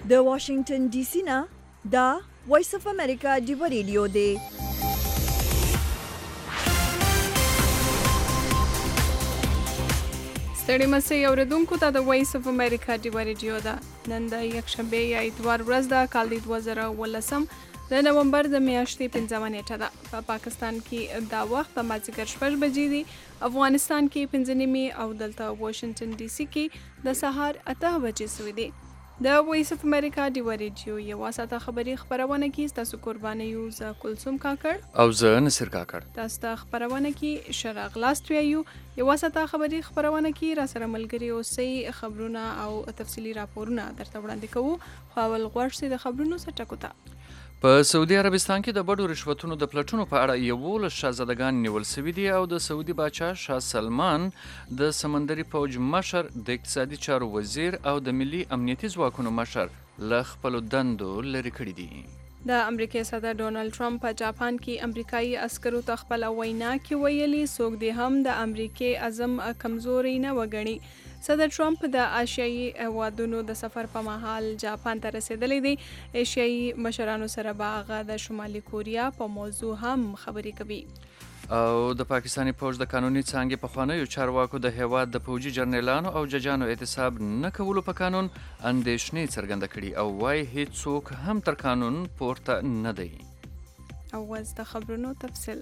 د واشنگټن ډي سي نه دا وایس اف امریکا ډیو ریډیو دی. ستړي مسئ اوریدونکو ته د وایس اف امریکا ډیو ریډیو ده. نن د یکشنبه یا اتوار ورځ ده، کال 2018 د نومبر د میاشتې 15 نیټه ده. په پاکستان کې دا وخت د مازدیګر 6 بجې دی، افغانستان کې 5 نیمې او دلته واشنگټن ډي سي کې د سهار 8 بجې سوي دي. د وایس اف امریکا ډیو ریډیو یوه ساعته خبري خپرونه کې ستاسو قرباني یو زه کلثوم کاکړ او زه نصر کاکړ. تاسو ته خبرونه کې شراغلاست ویو یوه ساعته خبري خپرونه کې را سره ملګري اوسئ، خبرونه او تفصیلي راپورونه درته وړاندې کوو. خو اول غواړئ د خبرونو څټکو ته. په سعودي عربستان کې د بډو رشوتونو د پلټونو په اړه 11 شهزادګان نیول شوي دي او د سعودي باچا شاه سلمان د سمندري فوج مشر، د اقتصادي چارو وزیر او د ملي امنیتي ځواکونو مشر له خپلو دندو لرې کړي دي. د امریکای صدر ډونالد ټرمپ په جاپان کې امریکایي عسکرو ته خپله وینا کې ویلي څوک دې هم د امریکای اعظم کمزوري نه وګڼي. صدر ټرمپ د آسیایي هیوادونو د سفر په مهال جاپان ته رسیدلی دی. ایشیایي مشرانو سره به هغه د شمالي کوریا په موضوع هم خبرې کوي. او د پاکستاني فوج د قانوني څانګې پخوانیو چارواکو د هیواد د فوجي جرنیلانو او ججانو احتساب نه کولو په قانون اندېښنې څرګنده کړي او وایي هیڅوک هم تر قانون پورته نه دی. اوس د خبرونو تفصیل.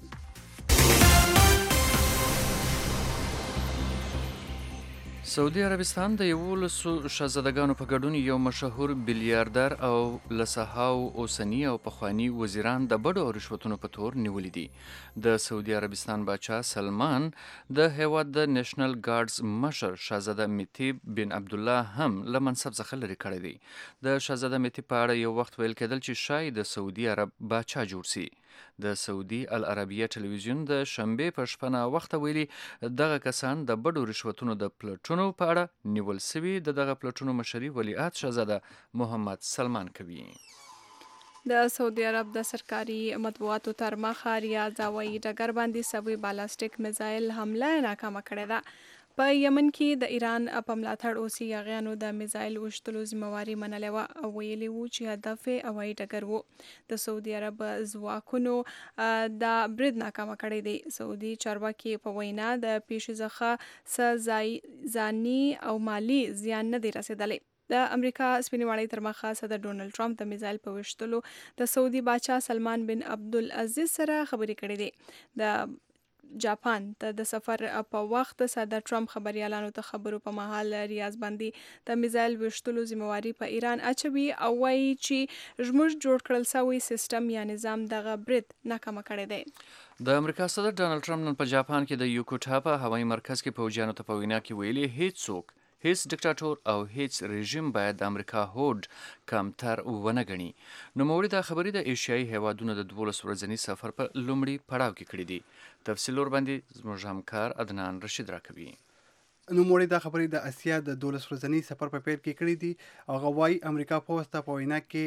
سعودي عربستان د 11 شهزادګانو په ګډون یو مشهور بیلیاردر او لسهاو اوسني او پخواني وزیران د بډو او رشوتونو په تور نیولي دي. د سعودي عربستان باچا سلمان د هیواد د نیشنل ګارډز مشر شهزاده میتیب بن عبدالله هم له منصب څخه لرې کړی دی. د شهزاده میتیب په اړه یو وخت ویل کېدل چې شاید د سعودي عرب باچا جوړ سي. د سعودي العربیه ټلویزیون د شنبې په شپه وخت ویلي دغه کسان د بډو رشوتونو د پلټونو په اړه نیول سوي. دغه پلټونو مشري ولیعهد شهزاده محمد سلمان کوي. د سعودي عرب د سرکاري مطبوعاتو تر مخه ریاض هوایي ډګر باندې سوي بالاسټیک میزایل حمله ناکامه کړې ده. په یمن کې د ایران په ملاتړ اوسي یاغیانو د میزایل وشتلو ذمہواري منلې وه او ویلي وو چې هدف یې هوایي ډګر و. د سعودي عرب ځواکونو دا برید ناکامه کړی دی. سعودي چارواکي په وینا د پیښې څخه څه ځاني او مالي زیان نه دی رسېدلی. د امریکا سپینې واړې تر مخه صدر ډونالد ټرمپ د میزایل په ویشتلو د سعودي باچا سلمان بن عبدالعزیز سره خبرې کړې دي. د جاپان ته د سفر په وخت صدر ټرمپ خبريالانو ته خبرو په مهال ریاض باندې د میزایل ویشتلو ذمہواري په ایران اچوي او وایي چې زموږ جوړ کړل شوی سیستم یا نظام دغه برید ناکامه کړی دی. د امریکا صدر ډونالد ټرمپ نن په جاپان کې د یوکوټا په هوایي مرکز کې پوځیانو ته په وینا کې ویلي هیڅوک، هیڅ ډیکټاتور او هیڅ رژیم باید د امریکا هوډ کمتر ونه ګڼي. نوموړي دا خبرې د ایشیایي هیوادونو د 12 ورځني سفر په لومړي پړاو کې کړي دي. تفصیل ورباندې زموږ همکار عدنان رشید راکوي. نوموړي دا خبرې د اسیا د 12 ورځني سفر په پیل کې کړي دي او غوايي امریکا پوسټ په وینا کې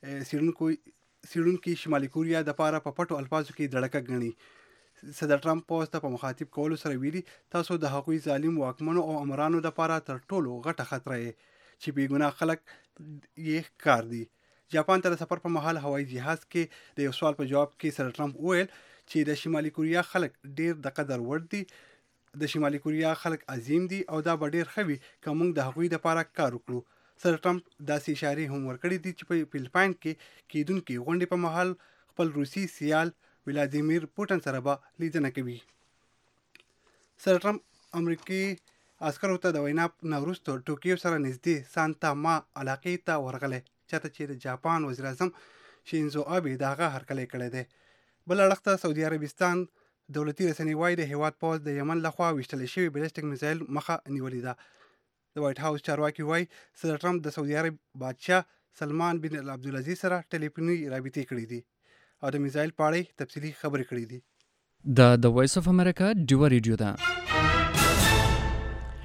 سیډونکو شمالي کوریا د پاره په پټو الفاظو کې دړکه غني. صدر ټرمپ پوسټ په مخاطب کولو سره ویلي تاسو د حقوقي ظالم واکمنو او امرانو د پاره تر ټولو غټه خطر یې چې بیګناه خلک یې کار دي. جاپان ته د سفر په مهال هوایي جهاز کې د یو سوال په جواب کې صدر ټرمپ وویل چې د شمالي کوریا خلک ډیر د قدر وړ دي. د شمالي کوریا خلک عظیم دي او دا به ډیر خوي کوم د هغوی د پاره کار وکړو. صدر ټرمپ داسې اشاره هم ورکړې دي چې په فلپاین کې کېدونکې غونډې په مهال خپل روسي سیال ولادیمیر پوټن سره به لیدنه کوي. صدر ټرمپ امریکایي عسکرو ته د وینا نه وروسته ټوکیو سره نږدې سانتا ما علاقې ته ورغلی، چاته چې د جاپان وزیر اعظم شینزو آبې د هغه هرکلی کړی دی. بل اړخ ته سعودي عربستان دولتي رسنۍ وایي د هیواد پوځ د یمن لخوا ویشتل شوي بیلسټیک میزایل مخه نیولې ده. د وایټ هاوس چارواکي وایي صدر ټرمپ د سعودي عرب بادشاه سلمان بن عبدالعزیز سره ټلیفوني رابطې کړې دي او د میزایل په اړه تفصیلي خبرې کړې دي. دا د وایس اف امریکا ډیو ریډیو ده.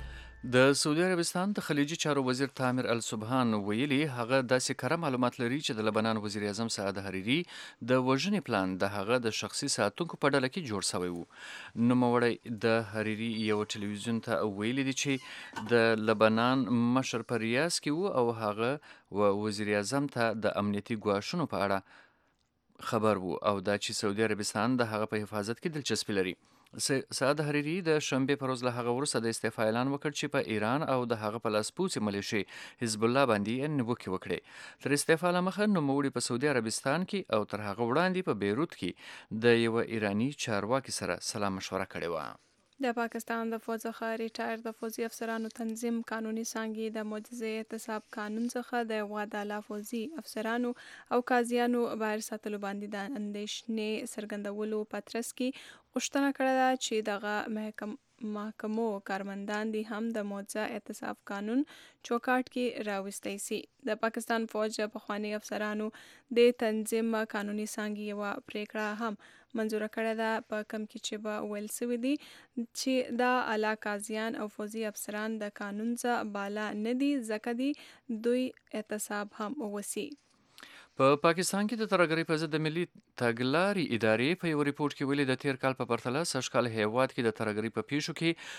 د سعودي عربستان د خلیجي چارو وزیر تامر السبحان ویلي هغه داسې کره معلومات لري چې د لبنان وزیر اعظم سعد حریري د وژنې پلان د هغه د شخصي ساتونکو په ډله کې جوړ شوی و. نوموړی د حریري یو ټلویزیون ته ویلي دي چې د لبنان مشر په ریاض کې و او هغه وزیر اعظم ته د امنیتي ګواښونو په اړه خبر وو او دا چې سعودي عربستان د هغه په حفاظت کې دلچسپي لري. سعد حریري د شنبې پر ورځ له هغه وروسته د استعفا اعلان وکړ چې په ایران او د هغه په لاس پوڅې ملیشې حزب الله باندې نیوکې وکړې. تر استعفا له مخه نوموړي په سعودي عربستان کې او تر هغه وړاندې په بیروت کې د یوه ایراني چارواکي سره سلا مشوره کړې وه. د پاکستان د فوج څخه ریټایر د فوجي افسرانو تنظیم قانوني څانګې د معجزې احتساب قانون څخه د وعده فوجي افسرانو او قاضیانو بهر ساتلو باندې د اندېښنې څرګندولو پترس کې غوښتنه کړې ده چې دغه محکمو کارمندان دي هم د معجزه احتساب قانون چوکاټ کې راوستي سي. د پاکستان فوج پخواني افسرانو د تنظیم قانوني څانګې یوه پریکړه هم منظوره کړې ده په کوم کې چې به ویل سوي دي چې دا اعلی قاضیان او فوجي افسران د قانون څخه بالا نه دي ځکه دي دوی احتساب هم وسی. په پاکستان کې د ترهګرۍ په ضد د ملي تګلارې ادارې په یو ریپورت کې ویلي د تیر کال په پرتله سږ کال هیواد کې د ترهګرۍ په پیښو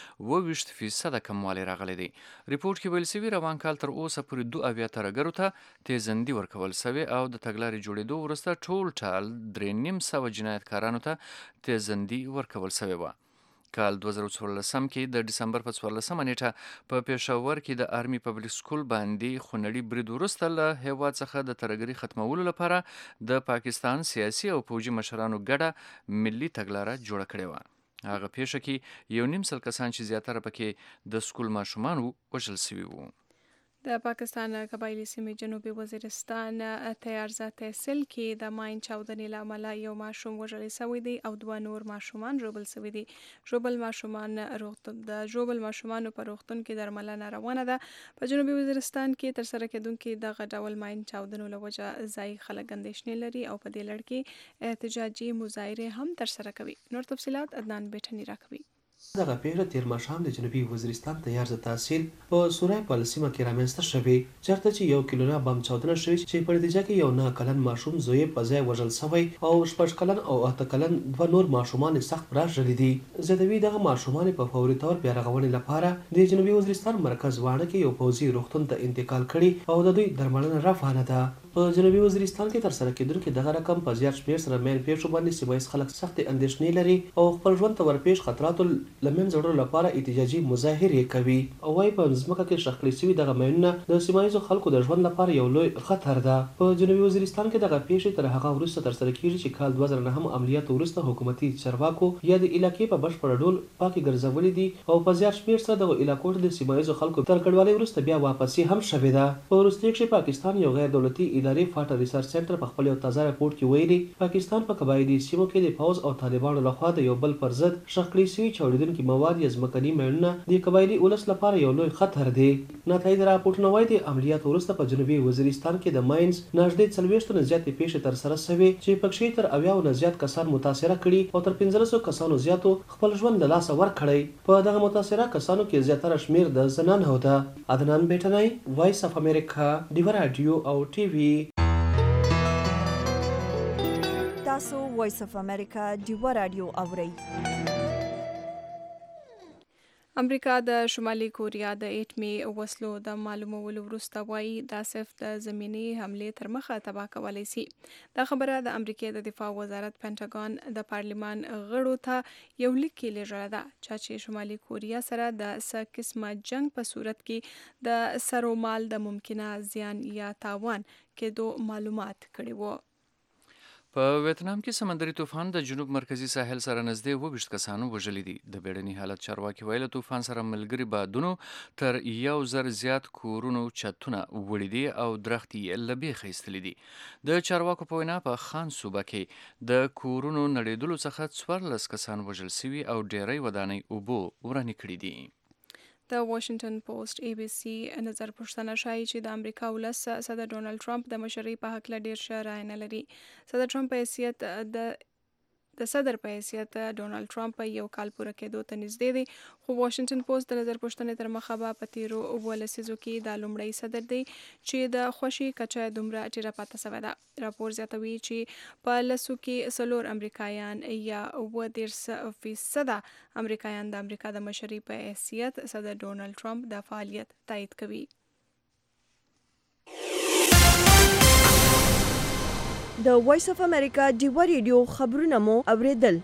کې 22% کموالی راغلی دی. ریپورت کې ویل سوي روان کال تر اوسه پورې 72 ترهګرو ته تیزندي ورکول سوي او د تګلارې جوړېدو وروسته ټول ټال 3.5 جنایتکارانو ته تیزندي ورکول سوي وه. کال 2014 کې د ډسمبر په 14 نیټه په پېښور کې د آرمي پبلک سکول باندې خونړي برید وروسته له هیواد څخه د ترهګرۍ ختمولو لپاره د پاکستان سیاسي او پوځي مشرانو ګډه ملي تګلاره جوړه کړې وه. هغه پیښه کې 1.5 کسان چې زیاتره پکې د سکول ماشومان وژل شوي وو. د پاکستان قبایلی سیمې جنوبي وزیرستان تیارزه تحصیل کې د ماین چاودنې له امله یو ماشوم وژل شوی دی او 2 نور ماشومان ژوبل شوي دي. ژوبل ماشومانو په روغتون کې درملنه روانه ده. په جنوبي وزیرستان کې ترسره کېدونکې دغه ډول ماین چاودنو له وجه ځایي خلک اندېښنې لري او په دې لړ کې احتجاجي مظاهرې هم ترسره کوي. نور تفصیلات عدنان بیټني راکوي. دغه پیښه تیر ماښام د جنوبي وزیرستان تیارزه تحصیل په سورای پل سیمه کې رامنځته شوې چېرته چې 1 کیلوره بم چاودنه شوې چې په نتیجه کې یو 9 کلن ماشوم زوی په ځای وژل شوی او 6 کلن او 8 کلن 2 نور ماشومان سخت راژلي دي. زیاتوي دغه ماشومان په فوري تور بیا رغونې لپاره د جنوبي وزیرستان مرکز واڼه کې یو پوځي روغتون ته انتقال کړي او د دوی درملنه روانه ده. په جنوبي وزیرستان کې ترسره کېدونکې دغه رقم په زیات شمېر سره مین پیښو باندې سیمه ییز خلک سختې اندېښنې لري او خپل ژوند ته ورپېښ خطراتو له منځه وړلو لپاره احتجاجي مظاهرې کوي او وايي په ځمکه کې ښخ کړي شوي دغه ماینونه د سیمه ییزو خلکو د ژوند لپاره یو لوی خطر ده. په جنوبي وزیرستان کې دغه پیښې تر هغه وروسته ترسره کېږي چې کال 2009 عملیاتو وروسته حکومتي چارواکو یا د علاقې په بشپړ ډول پاکې ګرځولې دي او په زیات شمېر سره دغه علاقو ته د سیمه ییزو خلکو تر کډوالۍ وروسته بیا واپسي هم شوې ده. په وروستیو کې پاکستان یو غیر دولتي ادارې فاټر ریسرچ سنټر په خپل یو تازه راپورټ کې ویلي پاکستان په قبایلي سیمو کې د پوځ او طالبانو لخوا د یو بل پر ضد ښخ کړي شوي چاودېدونکي مواد یا ځمکني ماینونه د قبایلي ولس لپاره یو لوی خطر دی. نتایج راپورټونه وایي د عملیاتو وروسته په جنوبي وزیرستان کې د ماینز نږدې 40 نه زیاتې پیښې ترسره شوې چې پکښې تر 80 نه زیات کسان متاثره کړي او تر 1500 کسانو زیاتو خپل ژوند له لاسه ورکړی. په دغه متاثره کسانو کې زیاتره شمېر د زنانو ده. عدنان بیټنی، وایس اف امریکا، ډیوه رادیو او ټي وي. تاسو وایس اف امریکا ډیوه رادیو اورئ. امریکا د شمالي کوریا د اټمي وسلو د معلومولو وروسته وایي دا صرف د زمینی حملې تر مخه تباه کولی شي. دا خبره د امریکا د دفاع وزارت پینټاګون د پارلمان غړو ته یو لیک کې لېږلې ده چې شمالي کوریا سره د څه قسمه جنگ په صورت کې د سر و مال د ممکنه زیان یا تاوان کېدو معلومات کړي وو. په ویتنام کې سمندري طوفان د جنوب مرکزی ساحل سره نږدې 22 کسانو وژلي دي. د بیړني حالت چارواکي ویل طوفان سره ملګري بادونو تر 1000 زیات کورونو چتونه وړي دي او درختي یې له بیخه ایستلي دي. د چارواکو په وینا په خان صوبه کې د کورونو نړېدلو څخه 14 کسان وژل شوي او ډیری ودانۍ اوبو ورانې کړي دي. د واشنگټن پوسټ ای بي سي نظر پوښتنه ښایي چې د امریکا ولس صدر ډونالډ ټرمپ د مشرۍ په هکله ډېر ښه رایه نه لري. صدر ټرمپ په حیثیت د صدر په حیثیت ډونالد ټرمپ یو کال پوره کېدو ته نږدې دی، خو واشنگټن پوسټ د نظر پوښتنې تر مخه به په تیرو 7 لسیزو کې دا لومړی صدر دی چې د خوښۍ کچه دومره ټیټه پاتې شوې ده. راپور زیاتوي چې په لسو کې 4 امریکایان یا 30% امریکایان د امریکا د مشرۍ په حیثیت صدر ډونالد ټرمپ د فعالیت تایید کوي. د وایس اف امریکا ډیوا ریډیو خبرونه مو اوریدل.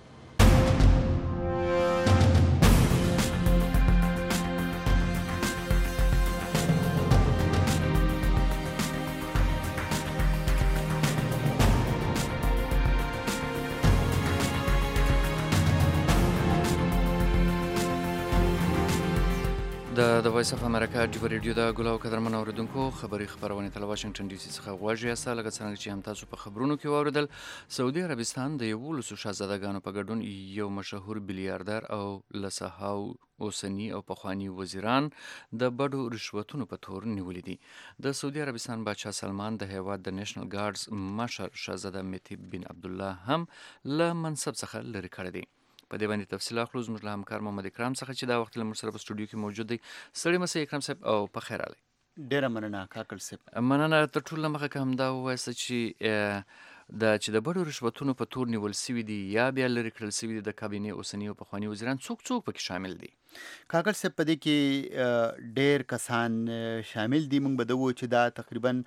د وایس اف امریکا ډیوا ریډیو د ګلاو قدرمن اوریدونکو خبري خبرونه تل واشنگټن ډي سي څخه غواړي اساله لکه څنګه چې هم تاسو په خبرونو کې واوریدل. سعودي عربستان د 11 شاهزادګانو په ګډون یو مشهور بلیاردر او لسهاو اوسنی او پخوانی وزیران د بډو رشوتونو په تور نیولې دي. د سعودي عربستان بادشاه سلمان د هیواد د نېشنل ګارډز مشر شاهزاده میتیب بن عبد الله هم له منصب څخه لرې کړی دی. په دې باندې تفصیل اخلو زموږ له همکار محمد اکرام څخه چې دا وخت له موږ سره په سټوډیو کې موجود دی. ستړي مسئ اکرام صاحب او په خیر راغلی. ډیره مننه کاکل صاحب. مننه. تر ټولو مخه که همدا ووایاست چې د بډو رشوتونو په تور نیول سوي دي یا بیا لرې کړل سوي دي د کابینې اوسني او پخواني وزیران څوک پکې شامل دي؟ کاکل صاحب په دې کې ډیر کسان شامل دي. موږ به د وو چې دا تقریبا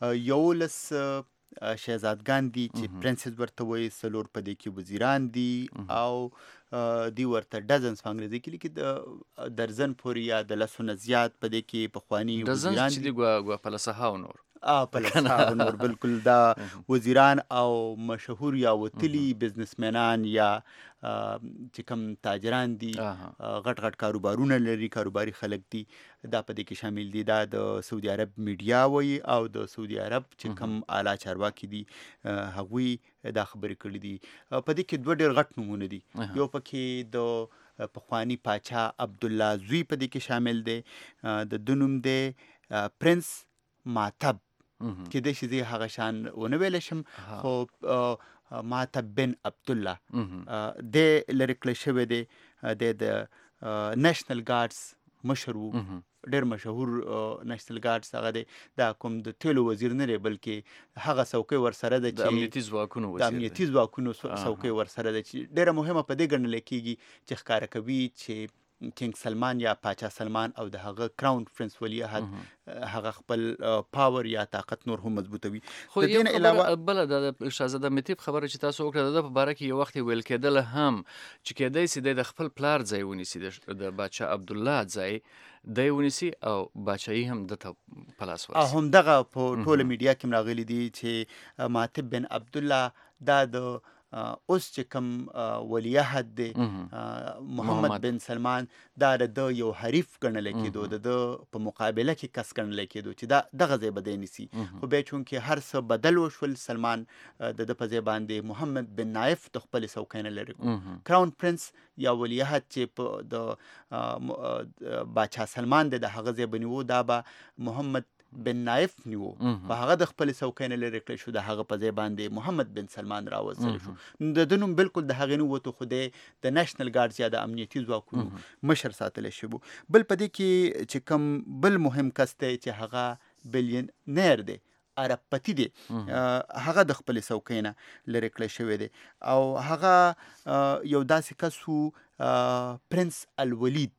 11 شهزادګان دي چې پرنسس ورته وایي، 4 په دې کې وزیران دي او دی ورته ډزنز په انګریزي کې لیکي د درزن پورې یا د لسونه زیات په دې کې پخواني وزیران ډزنز چې دی ګوا پلسهاو نور پلسهاو نور بالکل دا وزیران او مشهور یا وتلي بزنسمنان یا چې کوم تاجران دي غټ غټ کاروبارونه لري، کاروباري خلک دي، دا په دې کې شامل دي. دا د سعودي عرب میډیا وایي او د سعودي عرب چې کوم اعلی چارواکي دي هغوی دا خبرې کړي دي. په دې کې 2 ډېر غټ نومونه دي. یو پکې د پخواني پاچا عبدالله زوی په دې کې شامل دی. د ده نوم دی پرنس ماتب، کېدای شي زه هغه شان ونه ویلی شم، خو ماتب بن عبدالله دی لرې کړی شوی دی. د نیشنل ګارډز مشر و، ډېر مشهور نیشنل ګارډز هغه دی. دا کوم د تیلو وزیر نه دی بلکې هغه څوکۍ ورسره ده د امنیتي ځواکونو وزیر دی. د امنیتي ځواکونو څوکۍ ورسره ده چې ډېره مهمه په دې ګڼل کېږي چې ښکاره کوي چې کینګ سلمان یا پاچا سلمان او د هغه کراون پرنس ولی عهد هغه خپل پاور یا طاقت نور هم مضبوطوي. خو یو خبره بله د شاهزاده میتیب خبره چې تاسو وکړه د په باره کې یو وخت ویل کېدل هم چې کېدای سي د خپل پلار ځای ونیسي، د بادشاه عبدالله ځای دی ونیسي او بادشاهي هم دته په لاس ورسي. همدغه په ټوله میډیا کې راغلي دي چې ماتب بن عبدالله دا د اوس چې کوم ولی عهد دی محمد بن سلمان دا د یو حریف ګڼل کېدو، د په مقابله کې کس ګڼل کېدو چې دا دغه ځای به دی نیسي. خو بیا چونکې هر څه بدل وشول، سلمان د ده په ځای باندې محمد بن نایف د خپلې څوکۍ نه لرې کړو. کراون پرنس یا ولی عهد چې په د باچا سلمان دی د هغه ځای به نیو، دا به محمد بن نایف نیو، په هغه د خپل څوکۍ نه لرې کړی شو، د هغه په ځای باندې محمد بن سلمان راوستل شو. د ده نوم بالکل د هغې نه ووتو، خو دی د نیشنل ګارډز یا د امنیتي ځواکونو مشر ساتلی شوی. بل په دې کې چې کوم بل مهم کس دی چې هغه بلیونیر دی، عرب پتی دی، هغه د خپل څوکۍ نه لرې کړی شوی دی او هغه یو داسې کس و پرنس الولید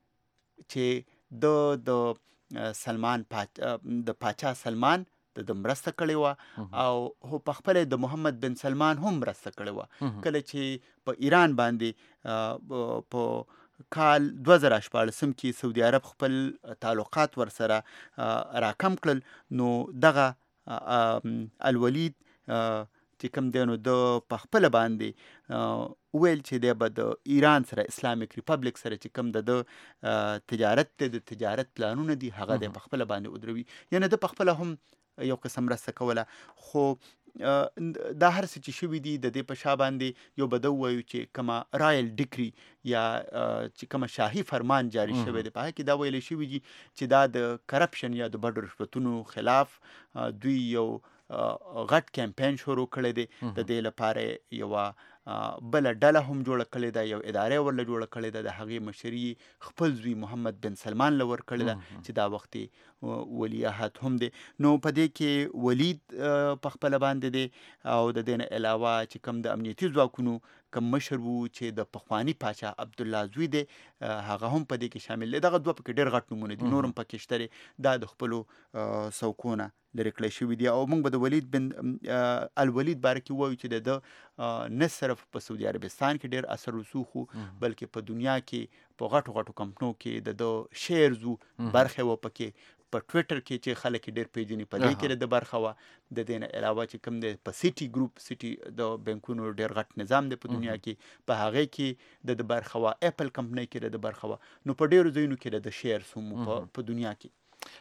چې د سلمان د پاچا سلمان د مرسته کړې وه او په خپل د محمد بن سلمان هم مرسته کړې وه. کله چې په ایران باندې په کال 2014 کې سعودي عرب خپل تعلقات ورسره راکم کړل، نو دغه الولید چې کوم دی نو د په خپله باندې ویل چې دی به د ایران سره اسلامیک ریپبلیک سره چې کوم د تجارت دی، د تجارت پلانونه دي، هغه دی په خپله باندې ودروي. یعنې د په خپله هم یو قسم مرسته کوله. خو دا هر څه چې شوي دي د دې په شا باندې یو به ده ووایو چې کومه رایل ډیکري یا چې کومه شاهي فرمان جاري شوی دی، په هغه کې دا ویلی شوي دي چې دا د کرپشن یا د بډو رشوتونو خلاف دوی یو غټ کمپین شروع کړی دی. د دې لپاره یوه بله ډله هم جوړه کړې ده، یو اداره ورله جوړه کړې ده، د هغې مشري خپل زوی محمد بن سلمان له ورکړې ده چې دا وخت ولیعهد هم دی. نو په دې کې ولید په خپله باندې دی او د دې نه علاوه چې کوم د امنیتي ځواکونو کوم مشر وو چې د پخواني پاچا عبدالله زوی دی هغه هم په دې کې شامل دی. دغه دوه پکې ډېر غټ نومونه دي، نور هم پکې شته دي. دا د خپلو څوکو نه لرې کړی شوي دي. او موږ به د ولید بن الولید باره کې ووایو چې د نه صرف په سعودي عربستان کې ډېر اثر رسوخ وو بلکې په دنیا کې په غټو غټو کمپنو کې د شیرز وو برخې وه پکې، په ټویټر کې چې خلک یې ډېر پیژني په دې کې د برخه وه. د دې نه علاوه چې کوم دی په سیټي ګروپ، سیټي د بینکونو ډېر غټ نظام دی په دنیا کې، په هغې کې د برخه وه. اپل کمپنۍ کې د برخه وه. نو په ډېرو ځایونو کې د شیرز هم په دنیا کې.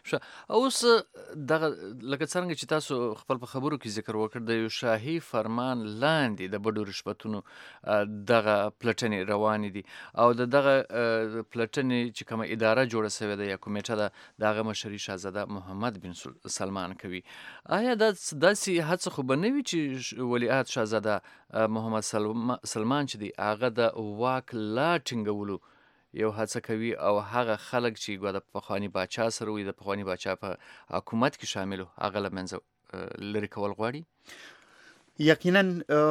اوس دغه لکه څرنګه چې تاسو خپل په خبرو کې ذکر وکړ د یو شاهي فرمان لاندې د بډو رشوتونو دغه پلټنې روانې دي او د دغه پلټنې چې کومه اداره جوړه سوې ده یا کمیټه ده د هغه مشري شهزاده محمد بن سلمان کوي. آیا داسې هڅه خو به نه وي چې ولیعهد شهزاده محمد سلمان چې دی هغه د واک لا ټینګولو یو هڅه کوي او هغه خلک چې ګویا د پخواني باچا سره وي د پخواني باچا په حکومت کې شامل وو هغه له منځه لرې کول غواړي؟ یقینا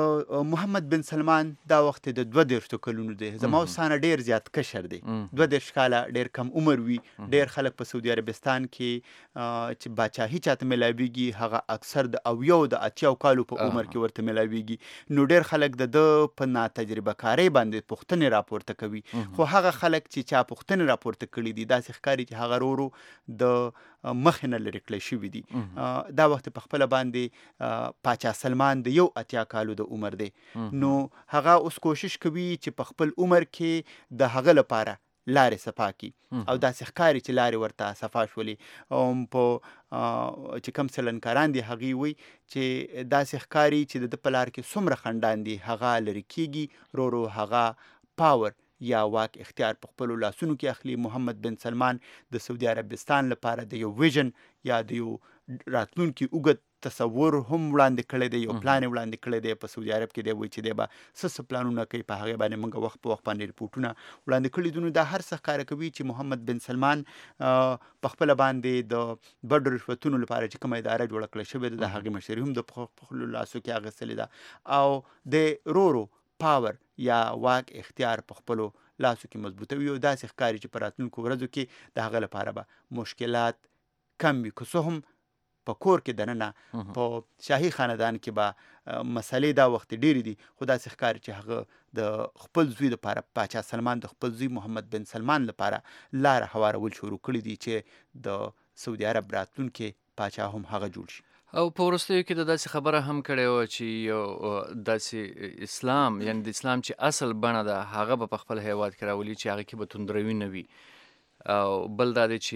محمد بن سلمان دا وخت د 32 کلونو دی، زما وسانه ډیر زیات کشر دی، 32 کاله ډیر کم عمر وي. ډیر خلک په سعودي عربستان کې چې باچاهي چاته ملاویږي هغه اکثر د 80 کالو په عمر کې ورته ملاویږي. نو ډیر خلک د په ناتجربه کارۍ باندې پوښتنې راپورته کوي، خو هغه خلک چې چا پوښتنې راپورته کړي دي داسې ښکاري چې هغه ورو د مخې نه لرې کړی شوي دي. دا وخت په خپله باندې پاچا سلمان د 80 کالو د عمر دی. نو هغه اوس کوشش کوي چې په خپل عمر کې د هغه لپاره لارې صفا کړي او داسې ښکاري چې لارې ورته صفا شولې. په چې کوم سلنکاران دي هغې وایي چې داسې ښکاري چې د په لار کې څومره خنډان دي هغه لرې کېږي، رو هغه پاور یا واک اختیار په خپلو لاسونو کې اخلي. محمد بن سلمان د سعودي عربستان لپاره د یو ویژن یا د یو راتلونکي اوږد تصور هم وړاندې کړی دی، یو پلان یې وړاندې کړی دی. په سعودي عرب کې دی وایي چې دی به څه پلانونه کوي، په هغې باندې موږ وخت په وخت باندې ریپورټونه وړاندې کړي دي. نو دا هر څه ښکاره کوي چې محمد بن سلمان په خپله باندې د بډو رشوتونو لپاره چې کومه اداره جوړه کړې شوې ده د هغې مشري هم د خپلو لاسو کې اخیستلې ده او د رو پاور یا واک اختیار په خپلو لاسو کې مضبوطوي. او داسې ښکاري چې په راتلونکو ورځو کې د هغه لپاره به مشکلات کم وي، که څه هم په کور کې دننه په شاهي خاندان کې به مسلې دا وخت ډېرې دي، خو داسې ښکاري چې هغه د خپل زوی لپاره پاچا سلمان د خپل زوی محمد بن سلمان لپاره لاره هوارول شروع کړي دي چې د سعودي عرب راتلونکي پاچا هم هغه جوړ شي. او په وروستیو کې د داسې خبره هم کړې وه چې یو داسې اسلام یعنی د اسلام چې اصل بڼه ده هغه به په خپل هیواد کې راولي چې هغه کې به توندروي نه وي. او بل دا دی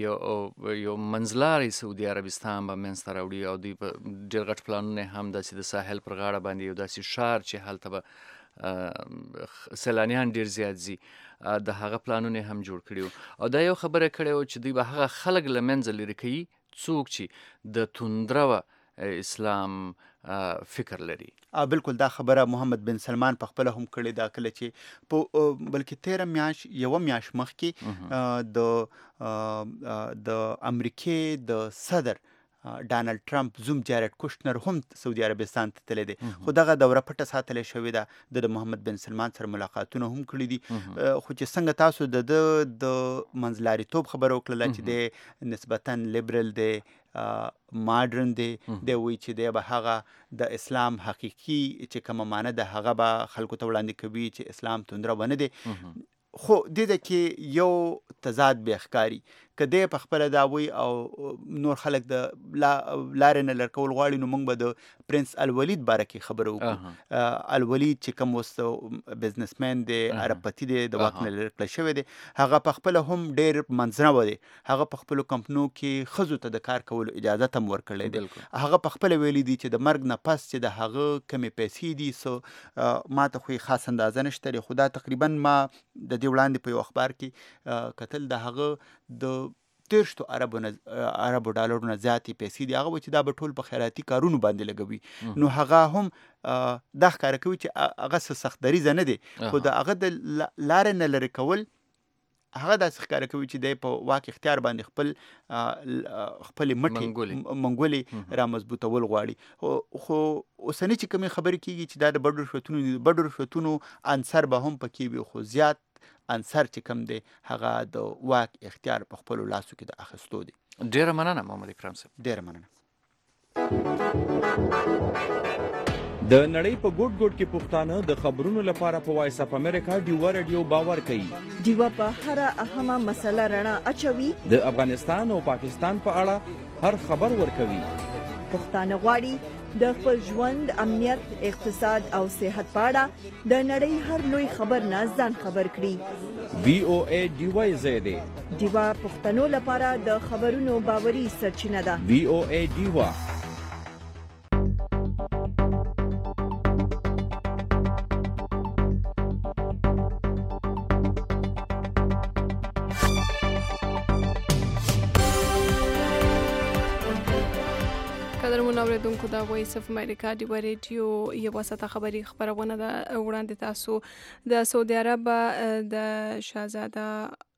چې یو منځلاری سعودي عربستان به منځته راوړي او دوی په ډېر غټ پلانونه هم داسې د ساحل پر غاړه باندې یو داسې ښار چې هلته به سیلانیان ډېر زیات ځي د هغه پلانونه هم جوړ کړي وو. او دا یو خبره کړې وه چې دوی به هغه خلک له منځه لرې کوي څوک چې د توندروه اسلام فکر لري. بالکل دا خبره محمد بن سلمان په خپله هم کړې ده کله چې په بلکې یوه میاشت مخکې د امریکې د صدر ډانلډ ټرمپ زوم جارډ کوشنر هم سعودي عربستان ته تللی دی، خو دغه دوره پټه ساتلی شوې ده. د محمد بن سلمان سره ملاقاتونه هم کړي دي، خو چې څنګه تاسو د منځلاریتوب خبره وکړله چې دی نسبتا لیبرل دی، ماډرن دی، دی وایي چې دی به هغه د اسلام حقیقي چې کومه معنی ده هغه به خلکو ته وړاندې کوي چې اسلام توندروه نه دی. خو دې کې یو تضاد بیا ښکاري که دی په خپله دا وایي او نور خلک د لارې نه لرکول غواړي، نو موږ به د پرنس الولید باره کې خبره وکړو. الولید چې کوم اوس بزنسمین دی، عربپتی دی، د واک نه لرې کړی شوی دی، هغه په خپله هم ډېر منځنوه دی. هغه په خپلو کمپنو کې ښځو ته د کار کولو اجازت هم ورکړی دی. هغه په خپله ویلي دي چې د مرګ نه پس چې د هغه کمې پیسې دي څه ما ته خو یې خاص اندازه نشته دی، خو دا تقریبا ما د دې وړاندې په یو اخبار کې کتل د هغه د 30 عربو ډالرو نه زیاتې پیسې دي، هغه چې دا به ټول په خیراتي کارونو باندې لګوي. نو هغه هم دا ښکاره کوي چې هغه څه سخت دریځه نه دی، خو د هغه د لارې نه لرې کول هغه داسې ښکاره کوي چې دی په واک اختیار باندې خپلې منګولې را مضبوطول غواړي. خو اوسنۍ چې کومې خبرې کېږي چې دا د بډو رشوتونو عنصر به هم پکې وي، خو زیات عنصر چې کوم دی هغه د واک اختیار په خپلو لاسو کې د اخیستو دی. ډېره مننه محمد اکرم صاحب. ډېره مننه. د نړۍ په ګوټ ګوټ کې پښتانه د خبرونو لپاره په وایس اف امریکا ډیوا رادیو باور کوي. ډیوا په هر اهمه مسله رڼا اچوي. د افغانستان او پاکستان په اړه هر خبر ورکوي. پښتانه غواړي د خپل ژوند، امنیت، اقتصاد او صحت په اړه د نړۍ هر لوی خبر نه ځان خبر کړي. VOA ډیوا زیاده ډیوا پښتنو لپاره د خبرونو باوري سرچینه ده. VOA ډیوا. قدرمن اوریدونکو دا وایس اف امریکا ډیوا ریډیو یو وسته خبری خبرونه ده. وړاندې تاسو د سعودي عرب د شاهزاده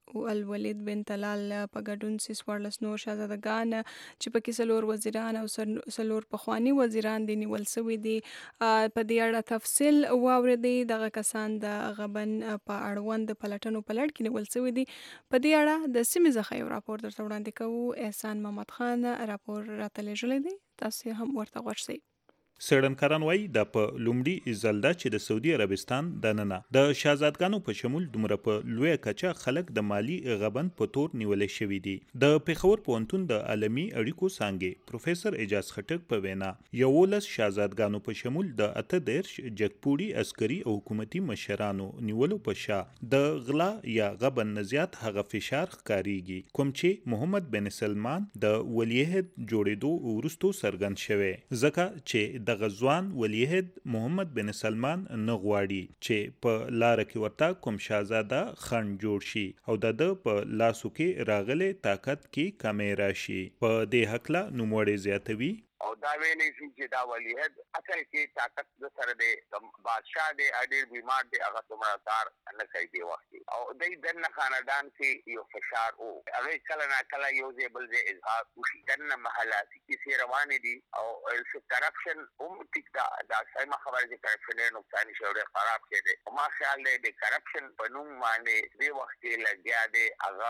الولید بن طلال په ګډون 14 نور شاهزادګان چې پکې څلور وزیران او څلور پخوانی وزیران دي نیول شوي دي. په دې اړه تفصیل واورېدئ. دغه کسان د غبن په اړوند پلټنو په لړ کې نیول شوي دي. په دې اړه د سیمې څخه یو راپور درته وړاندې کوو. احسان محمد خان راپور راته لیږلی دی، تاسو هم ورته غوږ شئ. څېړنکاران وایي دا په لومړي ځل ده چې د سعودي عربستان دننه د شاهزادګانو په شمول دومره په لویه کچه خلک د مالی غبن په تور نیولې شوي دي. د پېښور پوهنتون د عالمي اړیکو څانګې پروفیسر اعجاز خټک په وینا 11 شاهزادګانو په شمول د 18 جګپوړي عسکري او حکومتي مشرانو نیولو په شا د غلا یا غبن نه زیات هغه فشار ښکاریږي کوم چې محمد بن سلمان د ولیعهد جوړېدو وروستو څرګند شوی، ځکه چې د غزوان ولیعهد محمد بن سلمان نه غواړي چې په لار کې ورته کوم شاهزاده خان جوړ شي او د په لاسو کې راغلي طاقت کې کمې راشي. په دې هکله نوموړی زیاتوي او دا ویلې شي چې دا ولیعهد اصل کې طاقت د سره دی، بادشاه دی، ډېر بیمار دی، هغه څومره کار نه کوي دی وخت او د دنه خاندان کې یو فشار او هغه کله نه کله یو ځای بل ځای اظهار وشي. دنه محلات کې روانې دي او کرپشن هم ټیک دا سمه خبره چې کرپشن ډېر نقصان شوی خراب کړي. ما خیال دی د کرپشن په نوم باندې دې وخت کې لګیا دی هغه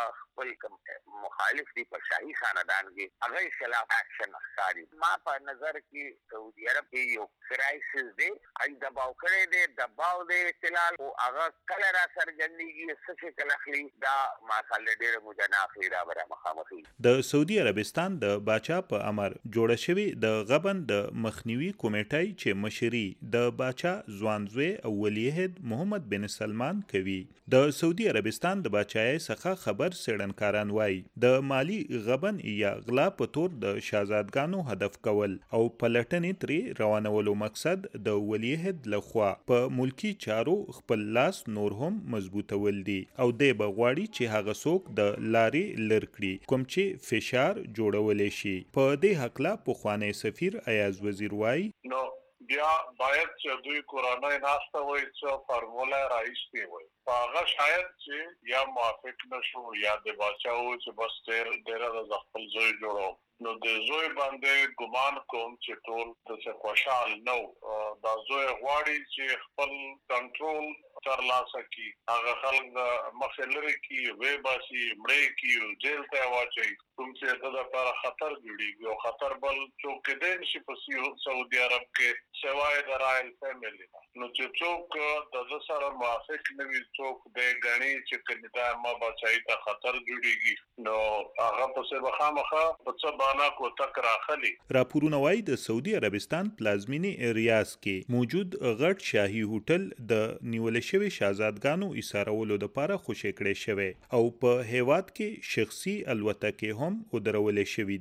خپل مخالف دی په شاهي خاندان کې هغه خلاف اکشن ښکاري. ما په نظر کې سعودي عرب کې یو کرایسس دی، ای دباو کړی دی، دباو دی استلال او هغه کله را سرګندېږي څه شکل اخلي دا ما خیال ډېره موجنه اخلي را به مخامخي. د سعودي عربستان د باچا په امر جوړه شوې د غبن د مخنیوي کمیټې چې مشري د باچا ځوانزوی او ولیعهد محمد بن سلمان کوي. د سعودي عربستان د باچای څخه خبر څېړنکاران وایي د مالی غبن یا غلا په تور د شاهزادګانو هدف کول او پلټنې ترې روانولو مقصد د ولیعهد لخوا په ملکی چارو خپل لاس نور هم مضبوطول دي او دی به غواړي چې هغه څوک د لارې لر کړي کوم چې فشار جوړولی شي. په دې هکله پخوانی سفیر ایاز وزیر وایي نو بیا باید چې دوی کورانای ناسته وای چې فارموله راایستې وای هغه شاید چې یا موافق نشو یا د باچاو چې بس ډېر د خپل زوی جوړو نو د زوی باندې ګمان کوم چې ټول د خوشحال نو دا زوی غواړي چې خپل کنټرول ترلاسه کی هغه خلک د مخې لري کی وې باسي مړې کی جیل ته واچي کوم چې د لپاره خطر جوړیږي او خطر بل څوک کې نشي په سعودي عرب کې سوای د رائل فیملی نو چې څوک د سره موافق نه وي څوک د غني چې کنده ما بچای ته خطر جوړیږي نو هغه په څه بخامخه په څه باندې کو تک راخلي. راپورونه وایي د سعودي عربستان پلازمینی ریاض کې موجود غټ شاهي هوټل د نیول شوی شاهزادګانو ایسارولو لپاره خوشی کړی شوی او په هیواد کې شخصي الوتکې هم ودرولې شوې دي.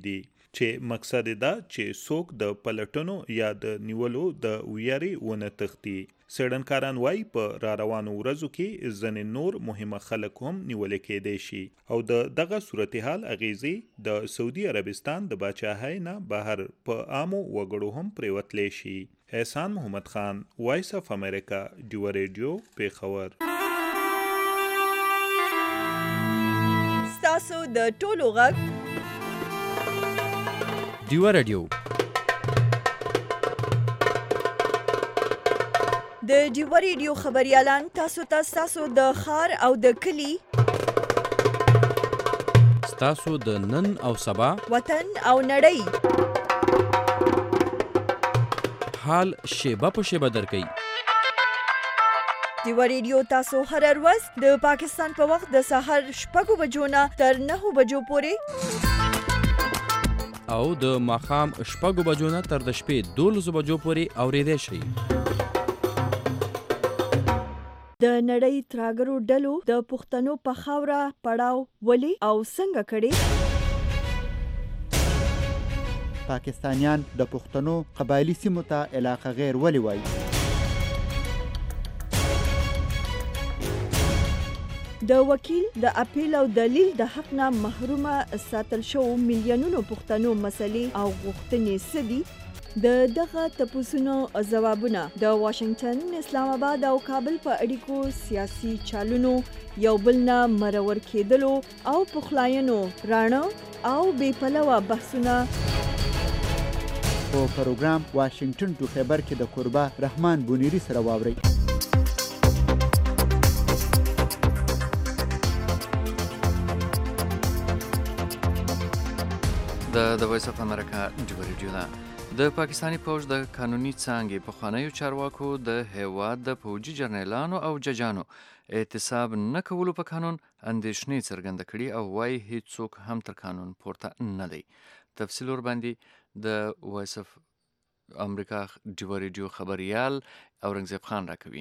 چې مقصد دا چې څوک د پلټنو یا د نیولو د ویارې ونه تختی. څېړنکاران وایي په را روانو ورځو کې ځینې نور مهمه خلک هم نیول کېدای شي او د دغه صورتحال اغیزې د سعودي عربستان د باچاهۍ نه بهر په عامو وګړو هم پریوتلی شي. احسان محمد خان، وایس اف امریکا، ډیوه ریډیو، پیښور. ستاسو د ټولو غږ ډیوه ریډیو. د ډیوه ریډیو خبریالان تاسو ته ستاسو د ښار او د کلي، ستاسو د نن او سبا، وطن او نړۍ حال شیبه په شیبه درکوي. ډیوه ریډیو تاسو هر ورځ د پاکستان په وخت د سهار 6 بجو نه تر 9 بجو پورې او د ماښام 6 بجو نه تر د شپې 12 بجو پورې اورېدای شئ. د نړۍ تراګرو ډلو د پښتنو په خاوره پړاو ولې او څنګه کړي؟ پاکستانیان د پښتنو قبایلی سیمو ته علاقه غیر ولې وایي؟ د وکیل د اپیل او دلیل د حق نه محرومه ساتل شو میلیونونو پښتنو مسلې او غوښتنې سدي؟ د دغه تپوسونو ځوابونه د واشنگټن، اسلام آباد او کابل په اړیکو سیاسي چالونو یو بل نه مرور کېدلو او پخلاینو راڼه او بې پلوه بحثونه په پروګرام واشنگټن ټو خیبر کې د قربا رحمان بونیری سره واورئ. د وایس اف امریکا ډیوه ریډیو ده. د پاکستاني پوځ د قانوني څانګې پخوانیو چارواکو د هیواد د پوځي جرنیلانو او ججانو احتساب نه کولو په قانون اندېښنې څرګنده کړي او وایي هیڅوک هم تر قانون پورته نه دی. تفصیل ورباندې د وایس اف امریکا ډیوه ریډیو خبریال اورنګزیب خان راکوي.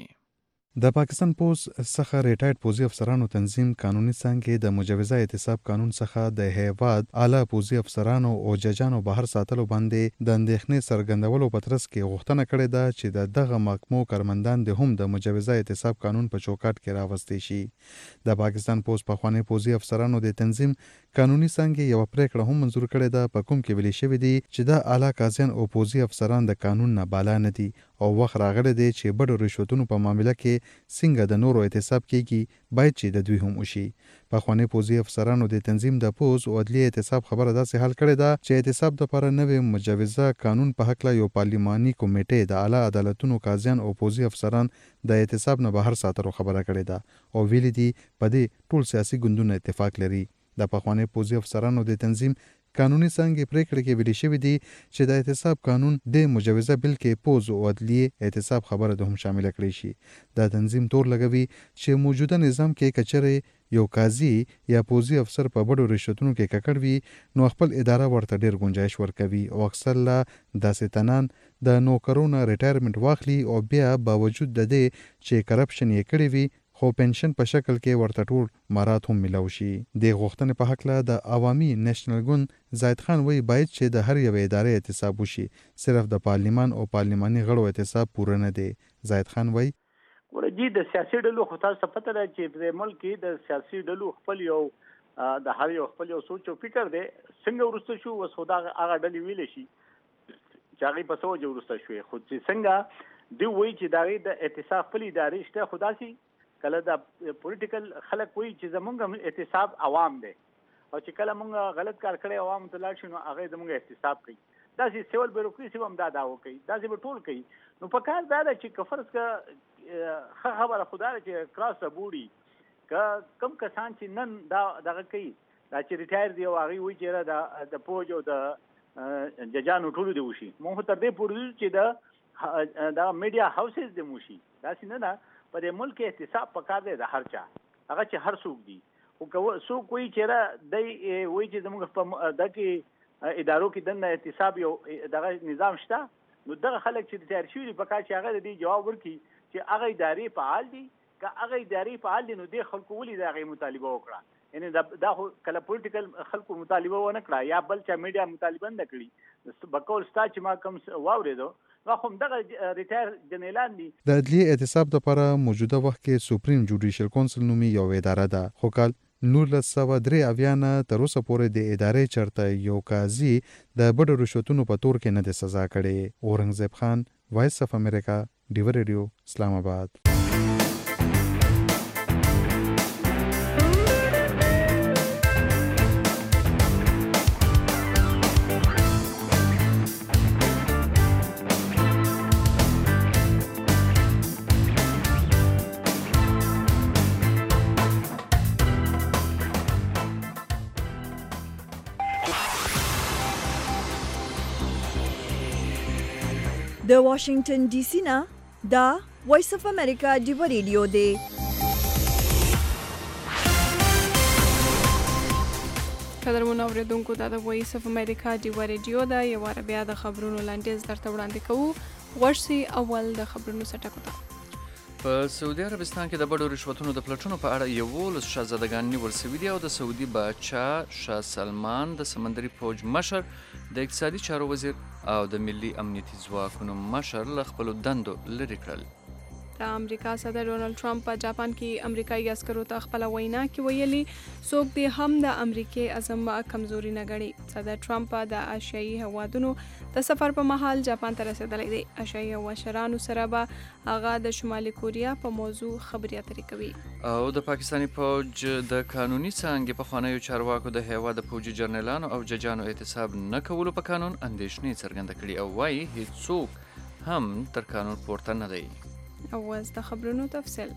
د پاکستان پوز څخه ریټایرډ پوځي افسرانو تنظیم قانوني څانګې د مجوزه احتساب قانون څخه د هیواد اعلی پوځي افسرانو او ججانو بهر ساتلو باندې د اندېښنې څرګندولو په ترڅ کې غوښتنه کړې ده چې د دغه محکمو کارمندان د هم د مجوزه احتساب قانون په چوکاټ کې راوستي شي. د پاکستان پوز پخوانی پوځي افسرانو د تنظیم قانوني څانګې یو پریکړه هم منزور کړې ده په کوم کې ویل شوی دی چې د اعلی قاضیان او پوځي افسران د قانون نه بالا نه دي او وخت راغلی دی چې بډو رشوتونو په معامله کې څنګه د نورو احتساب کیږي باید چې د دوی هم وشي. پخوانی پوځي افسرانو د تنظیم د پوز او عدلیه احتساب خبره داسې حل کړې ده چې احتساب لپاره نوې مجوزه قانون په حق لا یو پارلماني کمیټه د اعلی عدالتونو قاضیان او پوځي افسران د احتساب نه بهر ساتلو خبره کړې ده او ویلي دي په دې ټول سیاسي ګوندونه اتفاق لري. د پخوانی پوځي افسرانو د تنظیم قانوني څانګې پریکړه کې ویل شوی دی چې د احتساب قانون د مجوزه بل کې پوز او عدلیه احتساب خبره ده هم شامل کړي شي. دا تنظیم تور لګوي چې موجوده نظام کې کچره یو قاضي یا پوځي افسر په بډو رشوتونو کې ککړ وي نو خپل اداره ورته ډیر گنجائش ورکوي او اکثر لا داسې تنان د نوکرونو ریټایرمنټ واخلي او بیا باوجود د دې چې کرپشن یې کړی وي خو پنشن په شکل کې ورته ټول مراد هم ملو شي. د غوښتنې په حق له د عوامي نېشنل ګوند زاید خان وایي باید چې د هر یو ادارې احتساب وشي، صرف د پارلیمان او پارلیماني غړو احتساب پوره نه دی. زاید خان وایي ورجی د سیاسي ډلو خو تاسو پته ده چې په ملک کې د سیاسي ډلو خپل یو د هر یو خپل یو سوچ او فکر دی څنګه ورسته شو وس خدا هغه ډلې ویل شي چې هغه په سوچ ورسته شوې خو چې څنګه دی وایي چې دا د احتساب خپل ادارې شته خدا سي کله دا پولیټیکل خلک وایي چې زمونږ احتساب عوام دی او چې کله مونږ غلط کار کړی عوام ته لاړ شي نو هغه زمونږ احتساب کوي. دا چې سیول بیوروکراسي هم دا دعوه کوي، دا چې به ټول کوي. نو په کار دا ده چې فرض که خبره خدا چې کراس بوډي که کم کسان چې نن دا دغه کوي دا چې ریټایر دی او هغه وایي چې د پوج او د ججانو ټولو دی وشي مونږ تر دې پورې چې دا میډیا هاوسز دی موشي دا څنګه نه په دې ملک احتساب پکار دی د هر چا هغه چې هر څوک دی او که څوک وایي چې دی وایي چې زموږ په دغه ادارو کې دنه احتساب یو دغه نظام شته نو دغه خلک چې تیار شوي دي پکار چې هغه دې جواب ورکړي چې هغه ادارې فعال دي که هغه ادارې فعال دي نو د خلکو ولې د هغې مطالبه وکړه یعنی دا خو کله پولیټیکل خلکو مطالبه ونه کړه یا بل چا میډیا مطالبه نه کړي بقول ستا چې ما کوم واورېدو خو دغه ریټایر جنرالان دي. د عدلیې اعتصاب لپاره موجوده وخت کې سوپریم جوډیشل کونسل نومي یو اداره ده، خو کال 1993 نه تر اوسه پورې د ادارې چرته یو قاضي د بډو رشوتونو په تور کې نه د سزا کړي. اورنګزیب خان، وایس اف امریکا، ډیو ریډیو، اسلام آباد. د واشنگټن ډي سي نه دا وایس اف امریکا ډیو ریډیو دی. قدرمنو اوریدونکو دا د وایس اف امریکا ډیو ریډیو دا یو وار بیا د خبرونو لاندیز درته وړاندې کوو. غوښسي اول د خبرونو سټکو ته. په سعودي عربستان کې د بډو رشوتونو د پلټنو په اړه 11 شهزادګان نیول شوي دي او د سعودي باچا شاه سلمان، د سمندري فوج مشر، د اقتصادي چارو وزیر او د ملي امنیتي ځواکونو مشر له خپلو دندو لرې کړل. د امریکا صدر ډونالد ټرمپ په جاپان کې امریکایي عسکرو ته خپل وینا کې ویلي څوک دې هم د امریکای اعظم کمزوري نه ګڼي. صدر ټرمپ د آسیایي هوادونو د سفر په مهال جاپان ته رسیدلی دی. آسیایي مشرانو سره به هغه د شمالي کوریا په موضوع خبرې اترې کوي. او د پاکستاني فوج د قانوني څانګې پخوانیو چارواکو د هیواد د فوجي جنرالانو او ججانو احتساب نه کولو په قانون اندېښنې څرګنده کړي او وایي هیڅوک هم تر قانون پورته نه دی. اوس د خبرونو تفصیل.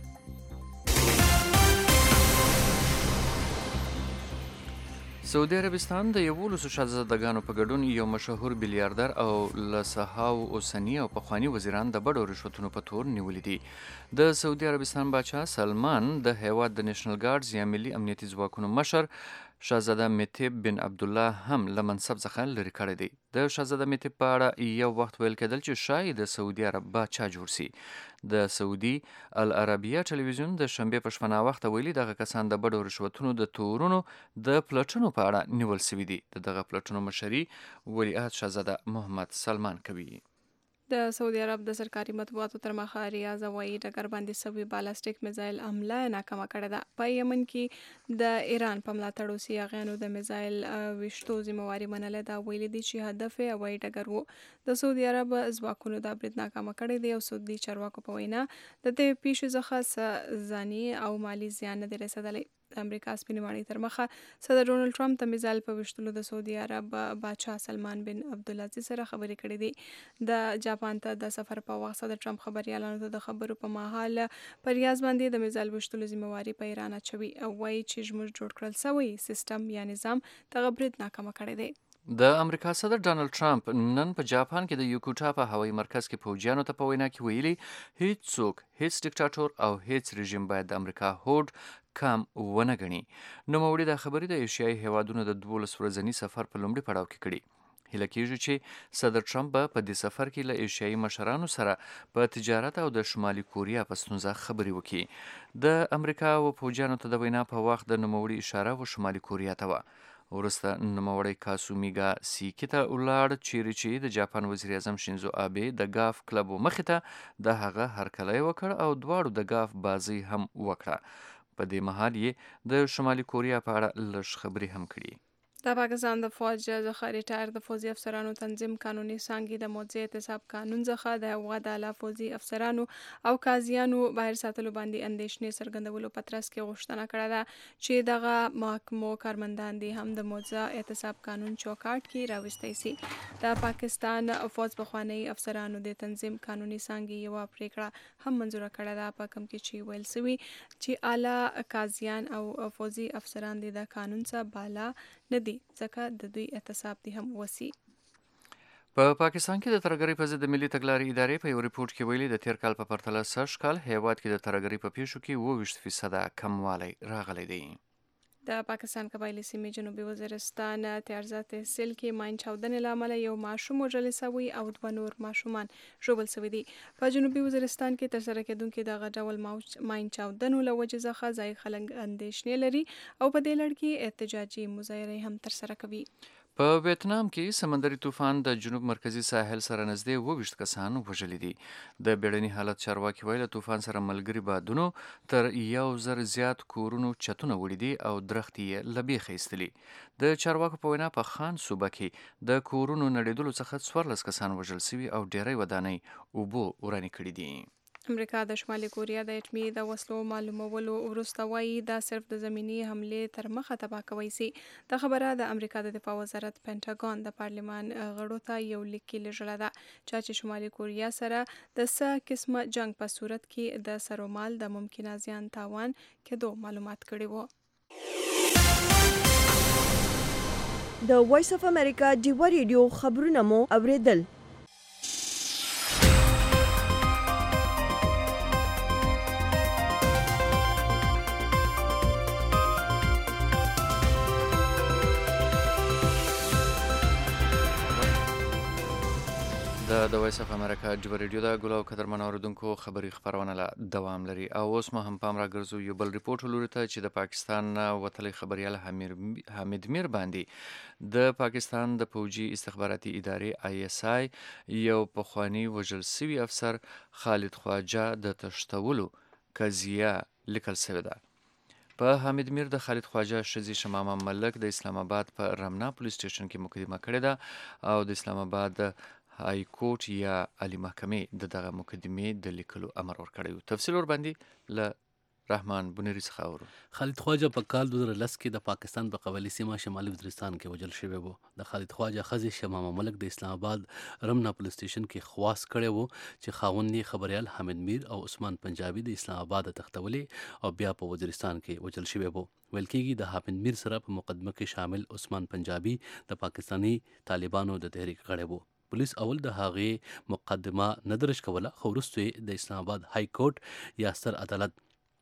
سعودي عربستان د 11 شهزادګانو په ګډون یو مشهور بیلیاردر او لسهاو اوسني او پخواني وزیران د بډو رشوتونو په تور نیولي دي. د سعودي عربستان باچا سلمان د هیواد د نیشنل ګارډز یا ملي امنیتي ځواکونو مشر شهزاده میتیب بن عبدالله هم له منصب څخه لرې کړی دی. د شهزاده میتیب په اړه یو وخت ویل کېدل چې شاید د سعودي عرب باچا جوړ سي. د سعودي العربیه ټلویزیون د شنبې په شپه ناوخته ویلي دغه کسان د بډو رشوتونو د تورونو د پلټنو په اړه نیول شوي دي. د دغه پلټنو مشري ولیعهد شهزاده محمد سلمان کوي. د سعودي عرب د سرکاري مطبوعاتو تر مخه ریاض هوایي ډګر باندې سوي بالاسټیک میزایل حمله ناکامه کړې ده. په یمن کې د ایران په ملاتړ اوسي هغانو د میزایل وشتو ذمہواري منله دا ویلي دي چې هدف هوایي ډګر وو. د سعودي عرب ځواکونو دا برید ناکامه کړی دی او سعودي چارواکو په وینا د دې پیښې څخه ځاني او مالی زیان نه دی رسیدلی. د امریکا سپینې ماڼۍ تر مخه صدر ډونالد ټرمپ د میزایل په ویشتلو د سعودي عرب باچا سلمان بن عبدالعزیز سره خبرې کړې دي. د جاپان ته د سفر په وخت صدر ټرمپ خبريالانو ته د خبرو په مهال پر ریاض باندې د میزایل ویشتلو ذمہواري په ایران اچوي او وایي چې زموږ جوړ کړل سوی سیستم یا نظام دغه برید ناکامه کړی دی. د امریکا صدر ډونالد ټرمپ نن په جاپان کې د یوکوټا په هوایي مرکز کې فوجیانو ته په وینا کې ویلي هیڅ څوک، هیڅ ډیکټاتور او هیڅ رژیم باید د امریکا هوډ کم ونه غني. نوموړي د خبرې د ایشیایي هیوادونو د 12 ورځني سفر په لومړي پړاو کې کړي. هیله کېږي چې صدر ټرمپ به په دې سفر کې له ایشیایي مشرانو سره په تجارت او د شمالي کوریا په ستونزه خبرې وکړي. د امریکا او فوجیانو ته د وینا په وخت د نوموړي اشاره و شمالي کوریا ته وه. وروسته نوموړی کاسومیګا سیکي ته ولاړ چیرې چې د جاپان وزیر اعظم شینزو آبې د گاف کلب مخې ته د هغه هرکلی وکړ او دواړو د گاف بازی هم وکړه. په دې مهال یې د شمالي کوریا په اړه لږ خبرې هم کړي. د پاکستان د فوج څخه ریټایر د فوزي افسرانو تنظیم قانوني څانګې د موضوع احتساب قانون څخه د هغه اعلی فوزي افسرانو او قاضیانو بهر ساتلو باندې اندېښنې څرګندولو په ترڅ کې غوښتنه کړې ده چې دغه محکمو کارمندان دي هم د موضوع احتساب قانون چوکاټ کې راوستي سي. د پاکستان فوج بخوانی افسرانو د تنظیم قانوني څانګې یو پریکړه هم منزور کړې ده په کوم کې چې ویل سوي چې اعلی قاضیان او فوزي افسران د قانون څخه بالا نه دي ځکه د دوی احتساب دي هم وسی. په پاکستان کې د ترهګرۍ په ضد د ملي تګلارې ادارې په یو ریپورت کې ویلي د تیر کال په پرتله سږ کال هیواد کې د ترهګرۍ په پیښو کې 22% کموالی راغلی دی. د پاکستان قبایلی سیمې جنوبي وزیرستان تیارزه تحصیل کې ماین چاودنې له امله یو ماشوم وژل شوی او 2 نور ماشومان ژوبل شوي دي. په جنوبي وزیرستان کې ترسره کېدونکې دغه ډول ماین چاودنو له وجې څخه ځایي خلک اندېښنې لري او په دې لړ کې احتجاجي مظاهرې هم ترسره کوي. په ویتنام کې سمندري طوفان د جنوب مرکزی ساحل سره نږدې 22 کسان وژلي دي. د بیړني حالت چارواکي وایي له طوفان سره ملګري بادونو تر 1000 زیات کورونو چتونه وړي دي او درختې یې له بیخه ایستلي. د چارواکو په وینا په خان صوبه کې د کورونو نړېدلو څخه 14 کسان وژل شوي او ډیری ودانۍ اوبو ورانې کړي دي. امریکا د شمالي کوریا د اټمي د وسلو معلومولو وروسته وایي دا صرف د زمینی حملې تر مخه تباه کوي سي. د خبره د امریکا د دفاع وزارت پینټاګون د پارلمان غړو ته یو لیک کې لېږله ده چې شمالي کوریا سره د څه قسمه جنگ په صورت کې د سرومال د ممکنه زیان تاوان کېدو معلومات کړي وو. د وایس اف امریکا ډیوا ریډیو خبرونه مو اوریدل. د وایس اف امریکا ډیوا ریډیو د ګل او قدرمن اوریدونکو خبري خبرونه لا دوام لري او اوس ما هم پام راګرځو یو بل ریپورت لوري ته چې د پاکستان وتلی خبريال حمید میر باندې د پاکستان د پوجي استخباراتي ادارې ISI یو پخوانی وژل شوی افسر خالد خواجه د تشتولو قضیه لیکل شوی ده. په حمید میر د خالد خواجه شزي شمامه ملک د اسلام آباد په رمنا پولیس سټیشن کې مقدمه کړې ده او د اسلام آباد های کورټ یا عالی محکمې دغه مقدمې د لیکلو امر ورکړی. تفصیل ور باندې ل رحمان بنيري څخه اورو. خالد خواجه په کال 2010 کې د پاکستان په قبایلی سیمه شمالي وزیرستان کې وژل شوی وو. د خالد خواجه خزي شمامه ملک د اسلام آباد رمنا پولیس سټیشن کې خواست کړی وو چې خاوند یې خبريال حمید میر او عثمان پنجابي د اسلام آباد تختولې او بیا په وزیرستان کې وژل شوی وو. ویل کېږي د حمید میر سره په مقدمه کې شامل عثمان پنجابي د پاکستاني طالبانو د تحریک غړی وو. پولیس اول د هغې مقدمه نه درج کوله خو وروسته د اسلام آباد های کورټ یا ستر عدالت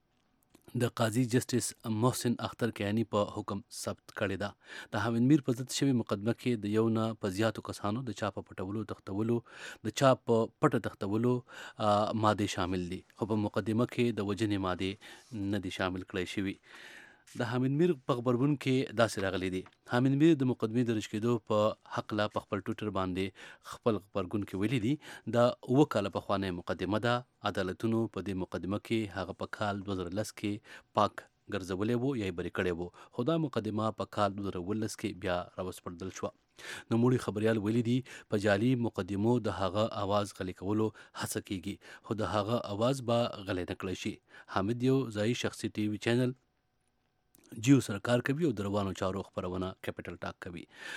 د قاضي جسټس محسن اختر کیانی په حکم ثبت کړی ده. د حمید میر په ضد شوی مقدمه کې د یو نه په زیاتو کسانو د چا په پټولو تختولو د چا په پټه تختولو ماده شامل دي خو په مقدمه کې د وجنې ماده نه دي شامل کړی شوی. د حمید میر په خبرون کې داسې راغلی دی. حمید میر د مقدمې درج کېدو په حق لا په خپل ټویټر باندې خپل خبرون کې ویلي دي دا 9 کاله پخوانۍ مقدمه ده. عدالتونو په دې مقدمه کې هغه په کال 2010 کې پاک ګرځولې وو یا یې بری کړی وو خو دا مقدمه په کال 2019 کې بیا راوسپړدل شوه. نوموړي خبريال ویلي دي په جعلي مقدمو د هغه आवाज غلي کولو هڅه کیږي خو د هغه आवाज به غلي نه کړی شي. حمید یو ځای شخصي ټي وي چینل جیو سرکار کوي او د روانو چارو خبرونه کیپټل ټاک کوي.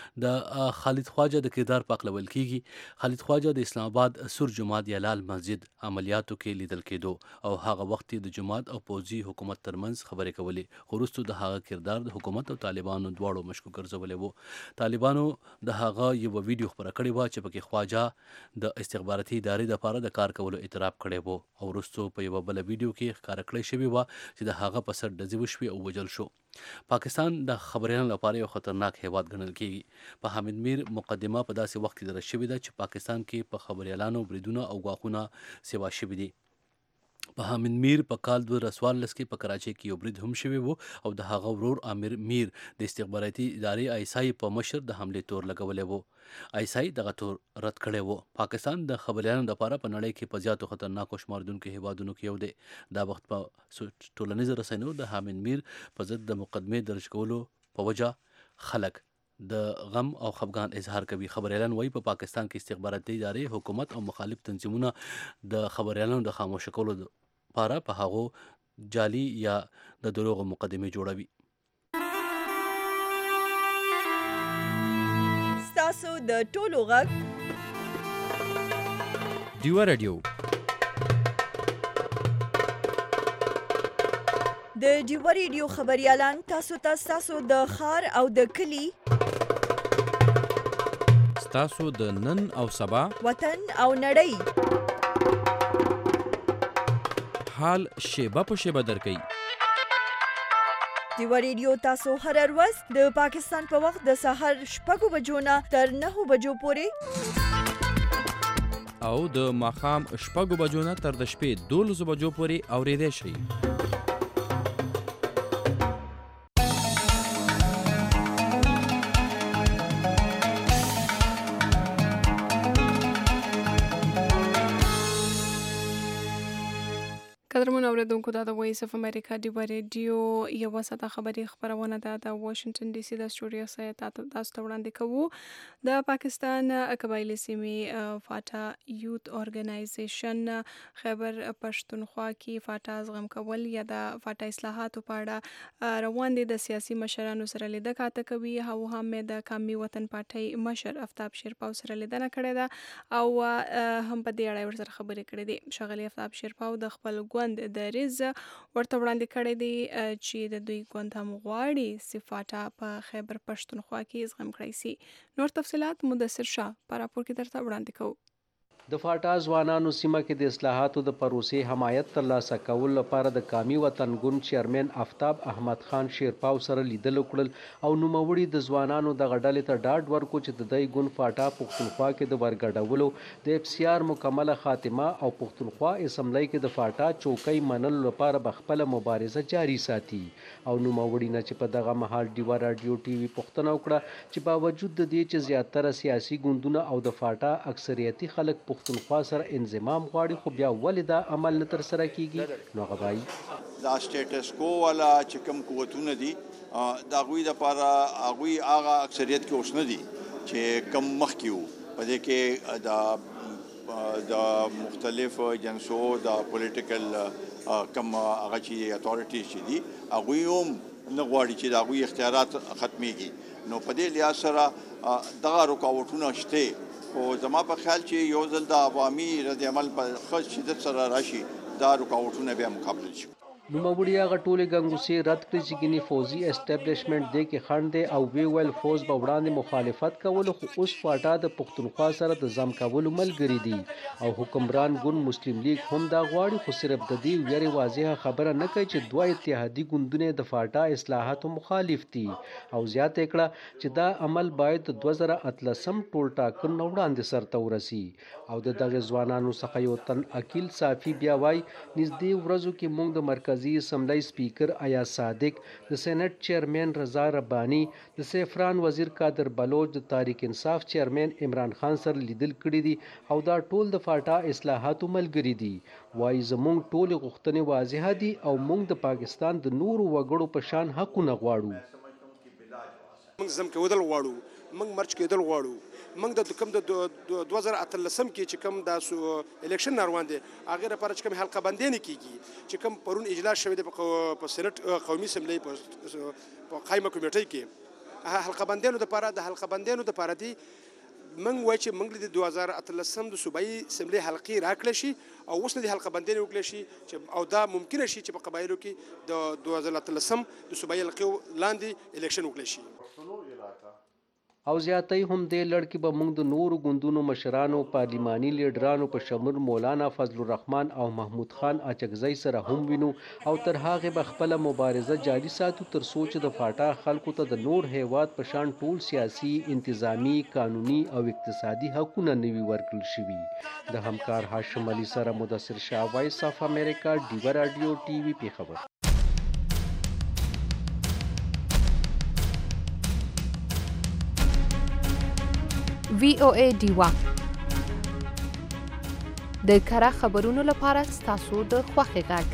د خالد خواجه د کردار په اړه ویل کیږي خالد خواجه د اسلام آباد سور جماعت یا لال مسجد عملیاتو کې لیدل کېدو او هغه وخت د جماعت او پوځي حکومت ترمنځ خبرې کولې خو وروسته د هغه کردار د حکومت او طالبانو دواړو مشکوک ګرځولې وو. طالبانو د هغه یو ویډیو خبره کړې و چې پکې خواجه د استخباراتي ادارې لپاره د کار کولو اعتراف کړی وو او وروسته په یو بل ویډیو کې ښکاره کړی شوی و چې د هغه په سر ډزې وشوې او وژل شو. پاکستان د خبريالانو لپاره یو خطرناک هیواد ګڼل کېږي. په حمید میر مقدمه په داسې وخت کې درج شوې ده چې پاکستان کې په خبريالانو بریدونه او غواخونه سیوا شوي دي. په حمید میر په کال 2014 کې په کراچۍ کې یو برید هم شوی وو او د هغه ورور عامر میر د استخباراتي ادارې ISI په مشر د حملې تور لګولې وو. ISI دغه تور رد کړی وو. پاکستان د خبريالانو لپاره په نړۍ کې په زیاتو خطرناکو شماردونکو هیوادونو کې یو دی. دا وخت په ټولنیزو رسنیو د حمید میر په ضد د مقدمې درج کولو په وجه خلک د غم او خفګان اظهار کوي. خبريالان وایي په پاکستان کې استخباراتي ادارې حکومت او مخالف تنظیمونه د خبريالانو د خاموش کولو لپاره په هغو جعلي یا د دروغو مقدمې جوړوي. ستاسو د ټولو غږ ډیوا رادیو د ډیوا ریډیو خبريالان تاسو ته تاسو د خار او د کلی تاسو د نن او سبا وطن او نړۍ حال شیبه په شیبه درکې دیوا ریډیو تاسو هر ورځ د پاکستان په وخت د سهار 6 بجو نه تر 9 بجو پورې او د ماښام 6 بجو نه تر د شپې 12 بجو پورې اوریدئ شئ. قدرمن اوریدونکو دا د وایس اف امریکا ډیوا ریډیو یو ساده خبري خبرونه ده د واشنگټن ډي سي د سټوډیو څخه تاسو ته وړاندې کوو. د پاکستان قبایلی سیمې فاټا یوت اورګنایزیشن خیبر پښتونخوا کې فاټا زغم کول یا د فاټا اصلاحاتو په اړه روان دي. د سیاسي مشرانو سره لیدنه کاته کوي او هم د قومي وطن پارټي مشر افتاب شیرپاو سره لیدنه کړې ده او هم په دې اړه ورسره خبرې کړې دي. شغلی افتاب شیرپاو د خپل د ریز ورته وړاندې کړی دی چې د دوی ګوند هم غواړي چې فاټا په خیبر پښتونخوا کې زغم کړی سي. نور تفصيلات مدثر شاه په راپور کې درته وړاندې کوو. د فاټا ځوانانو سیمه کې د اصلاحاتو د پروسې حمایت ترلاسه کول لپاره د قومي وطن ګوند چیرمن افتاب احمد خان شیرپاو سره لیدل وکړل او نوموړي د ځوانانو د غډلې ته ډاډ ورکو چې د دوی ګوند فاټا پښتونخوا کې د ورګډولو د اف سی آر مکمله خاتمه او پښتونخوا اسمبلی کې د فاټا چوکۍ منلو لپاره بخپله مبارزه جاری ساتي. او نوموړي نه چې په دغه مهال ډیوا رادیو ټي وي پوښتنه وکړه چې باوجود د دې چې زیاتره سیاسي ګوندونه او د فاټا اکثریتي خلک پښتونخوا سره انضمام غواړي خو بیا ولې دا عمل نه تر سره کیږي. نو هغه وایي دا سټیټس کو والا چې کوم قوتونه دي دا غوي د لپاره هغه اکثریت کې اوس نه دي چې کم مخ کیو په دې کې د مختلف جنسو د پولیټیکل کم هغه چې اتھارټیز چې دي هغه هم نه غواړي چې دا غوي اختیارات ختميږي. نو په دې لحاظ سره دغه رکاوټونه شته او زما په خیال چې یو ځل د عوامي رد عمل په خاص شدت سره راشي دا رکاوټونه به مقابله شي. نوموړي هغه ټولې ګنګوسې رد کړې چې ګینې فوزي اسټابلیشمنټ دی کې خنډ دی او وی ویل فوز به وړاندې مخالفت کولو خو اوس فاټا د پښتونخوا سره د ضم کولو ملګري دي او حکمران ګوند مسلم لیگ هم دا غواړي خو صرف د دې ویری واضحه خبره نه کوي چې دوه اتحادي ګوندونه د فاټا اصلاحاتو مخالف دي او زیاته کړه چې دا عمل باید 2013 ټول ټاکنو وړاندې سرته ورسي. او د دغه ځوانانو څخه یو تن اکیل صافي بیا وای نږدې ورځو کې موږ د مرکزی اسمبلی سپیکر ایاز صادق د سېنات چیرمن رضا ربانی د سیفران وزیر قادر بلوچ د تحریک انصاف چیرمن عمران خان سره لیدل کړي دي او دا ټول د فاټا اصلاحاتو ملګري دي. وای زموږ ټول غوښتنې واضحه دي او موږ د پاکستان د نورو وګړو په شان حقونه غواړو. موږ زم کېدل غواړو، موږ مرچ کېدل غواړو، موږ د کوم د 2013 کې چې کوم د الیکشن روان دي هغه لپاره چې کوم حلقه بندي نه کیږي چې کوم پرون اجلاس شوی دی په سېنات قومي اسمبلی په قائمه کمیټې کې حلقه بندیانو د لپاره دي. موږ وایو چې موږ د 2013 د صوبایي اسمبلی حلقې راکړل شي او اوس نه د حلقه بندي وکړل شي او دا ممکن شي چې په قبایلو کې د 2013 د صوبایي حلقې لاندې الیکشن وکړل شي. او زیاتې هم د لړکی به موږ د نورو ګوندونو مشرانو پارلیماني لیډرانو په شمول مولانا فضل الرحمن او محمود خان اچکزی سره هم وینو او تر هغه به خپل مبارزه جاری ساتو تر سوچ د فاټا خلکو ته د نور هیواد په شان ټول سیاسي انتظامی قانوني او اقتصادي حقوقونه نوي ورکړل شوي. د همکار هاشم علي سره مدثر شاه وایس اف امریکا ډیوا رادیو ټي وي پیښور. VOA ډیوا د کره خبرونو لپاره ستاسو د خوښې غږ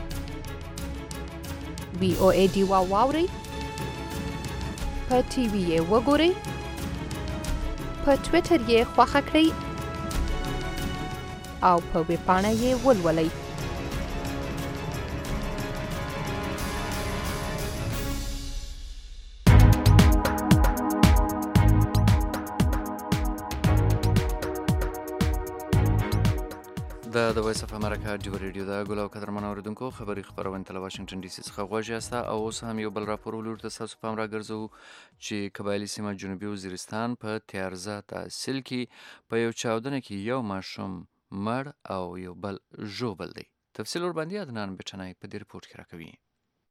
VOA ډیوا واورئ په ټي وي یې وګورئ په ټویټر یې خوښه کړئ او په ویب پاڼه یې ولولئ. د وایس اف امریکا ډیوا ریډیو دا ګل او قدرمن اوریدونکو خبري خبرونه تل واشنگټن ډي سي څخه غوږی یاست او اوس هم یو بل راپور ولور تاسو پام راګرځو چې قبایلی سیمه جنوبي وزیرستان په تیارزه تحصیل کې په یو چاودنه کې یو ماشوم مړ او یو بل ژوبل دی. تفصیل ور باندې عدنان بچنای په دې رپورت کې راکوي.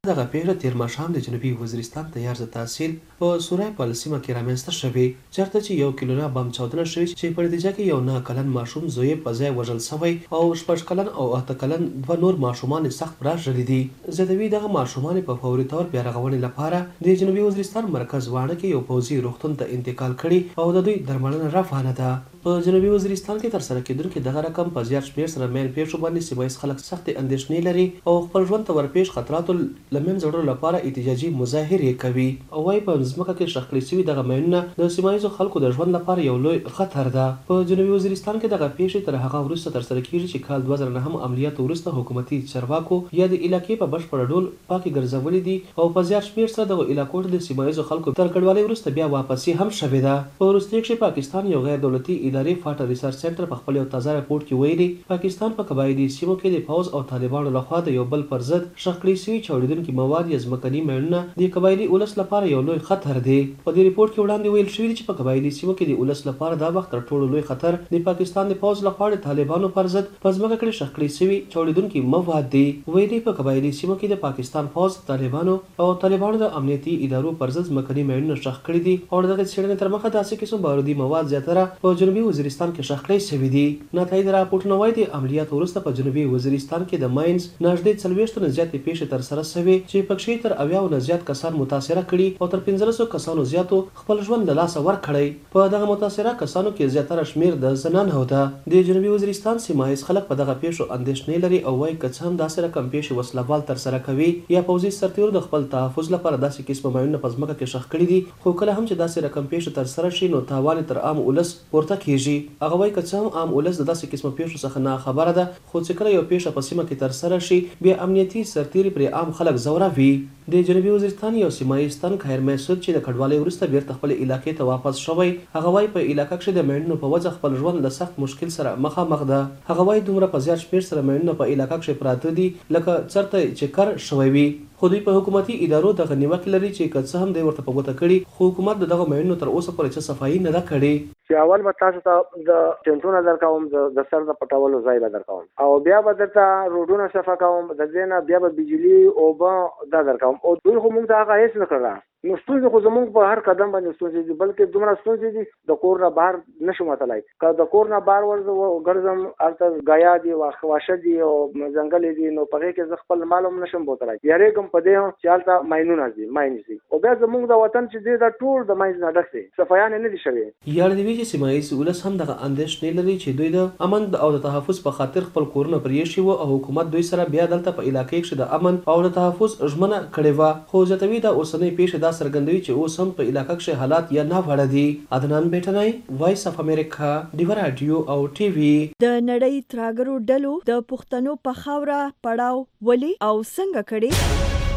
دغه پیښه تیر ماښام د جنوبي وزیرستان تیار ضد تحصیل په سورای په سیمه کې رامنځته شوې، چېرته چې 1 کیلوګرام بم چاودنه شوې چې په نتیجه کې یو 9 کلن ماشوم زوی په ځای وژل شوی او 6 کلن او 8 کلن دوه نور ماشومان سخت راژلي دي. زیاتوي دغه ماشومان په فوري تور بیا رغونې لپاره د جنوبي وزیرستان مرکز واڼه کې یو پوځي روغتون ته انتقال کړي او د دوی درملنه روانه ده. په جنوبي وزیرستان کې ترسره کېدونکې دغه رقم په زیات شمېر سره مین پیښو باندې سیمه ییز خلک سختې اندېښنې لري او خپل ژوند ته ورپېښ خطراتو له منځه وړلو لپاره احتجاجي مظاهرې کوي او وايي په ځمکه کې ښخ کړي شوي دغه ماینونه د سیمه ییزو خلکو د ژوند لپاره یو لوی خطر ده. په جنوبي وزیرستان کې دغه پیښې تر هغه وروسته ترسره کېږي چې کال 2009 عملیاتو وروسته حکومتي چارواکو یا د علاقې په بشپړ ډول پاکې ګرځولې دي او په زیات شمېر سره دغه علاقو ته د سیمه ییزو خلکو تر کډوالۍ وروسته بیا واپسي هم شوې ده. په وروستیو کې پاکستان یو غیر دولتي ادارې فاټر ریسرچ سنټر په خپل یو تازه راپورټ کې ویلي پاکستان په قبایلي سیمو کې د پوځ او طالبانو لخوا د یو بل پر ضد ښخ کړي شوي چاودېدونکي مواد یا ځمکني ماینونه د قبایلي ولس لپاره یو لوی خطر دی. په دې ریپورټ کې وړاندې ویل شوي چې په قبایلي سیمو کې د ولس لپاره دا وخت تر ټولو لوی خطر د پاکستان د پوځ لخوا د طالبانو پر ضد په ځمکه کې ښخ کړي شوي چاودېدونکي مواد دي. ویلي په قبایلي سیمو کې د پاکستان پوځ، طالبانو او طالبانو د امنیتي ادارو پر ضد ځمکني ماینونه ښخ کړي دي او دغه څېړنې تر مخه داسې قسم بارودي مواد زیاتره په جنوبي وزیرستان کې ښخ کړي شوي دي. نتایج راپورټونه وایي د عملیاتو وروسته په جنوبي وزیرستان کې د ماینز نږدې 40 نه زیاتې پیښې ترسره شوې چې پکې تر 90 نه زیات کسان متاثره کړي او تر 1500 کسانو زیاتو خپل ژوند له لاسه ورکړی. په دغه متاثره کسانو کې زیاتره شمېر د زنانو ده. د جنوبي وزیرستان سیمه ییز خلک په دغه پیښو اندېښنې لري او وایي که څه هم داسې رقم پیښې وسلوال ترسره کوي یا پوځي سرتېرو د خپل تحفظ لپاره داسې قسمه ماینونه په ځمکه کې ښخ کړي دي، خو کله هم چې داسې رقم پیښې ترسره شي نو تاوان تر عام ولس پورته کیږي. هغه وایي که څه هم عام ولس د داسې قسمه پیښو څخه نه خبره ده، خو چې کله یو پیښه په سیمه کې ترسره شي بیا امنیتي سرتېري پرې عام خلک ځوروي. د جنوبي وزیرستان یو سیمه ییز تن خیر محسود چې د کډوالۍ وروسته بیرته خپل علاقې ته واپس شوی، هغه وایي په علاقه کې د ماینونو په وجه خپل ژوند له سخت مشکل سره مخامخ ده. هغه وایي دومره په زیات شمېر سره ماینونه په علاقه کې پراته دي لکه چېرته چې کر شوی وي، خو دوی په حکومتي ادارو دغه نیوکې لري چې که څه هم دوی ورته په ګوته کړي خو حکومت د دغه ماینونو تر اوسه پورې څه صفایي نه ده کړې. چې اول به تاسو ته د ټینټونه درکوم، د سر د پټولو ځای به درکوم او بیا به درته روډونه صفا کوم، د دې نه بیا به بجلي اوبه دا درکوم او دوی خو موږ ته هغه هېڅ نه کړله. نو ستونزې خو زموږ په هر قدم باندې ستونزې دي، بلکې دومره ستونزې دي د کور نه بهر نشم وتلی. که د کور نه بهر ګرځم هلته ګیا دي، واښه دي او ځنګلې دي، نو په هغې کې زه خپل مال هم نشم بوتلی. یارېږم په دې هم چې هلته ماینونه دي، ماینز دي او بیا زموږ د وطن چې دی دا ټول د ماینز نه ډک دی، صفایان یې نه دي شوي. یاد دې وي چې سیمه ییز ولس هم دغه اندېښنې لري چې دوی د امن او د تحفظ په خاطر خپل کورونه پرېښي وو او حکومت دوی سره بیا دلته په علاقې کې د امن او د تحفظ ژمنه کړې وه، خو زیاتوي دا اوسنۍ پیښې دا څرګندوي چې اوس هم په علاقه کې حالات یا ناوړه دي. عدنان بیټنی، وایس اف امریکا، ډیوه راډیو او ټي وي. د نړۍ تراګرو ډلو د پښتنو په خاوره پړاو ولې او څنګه کړي؟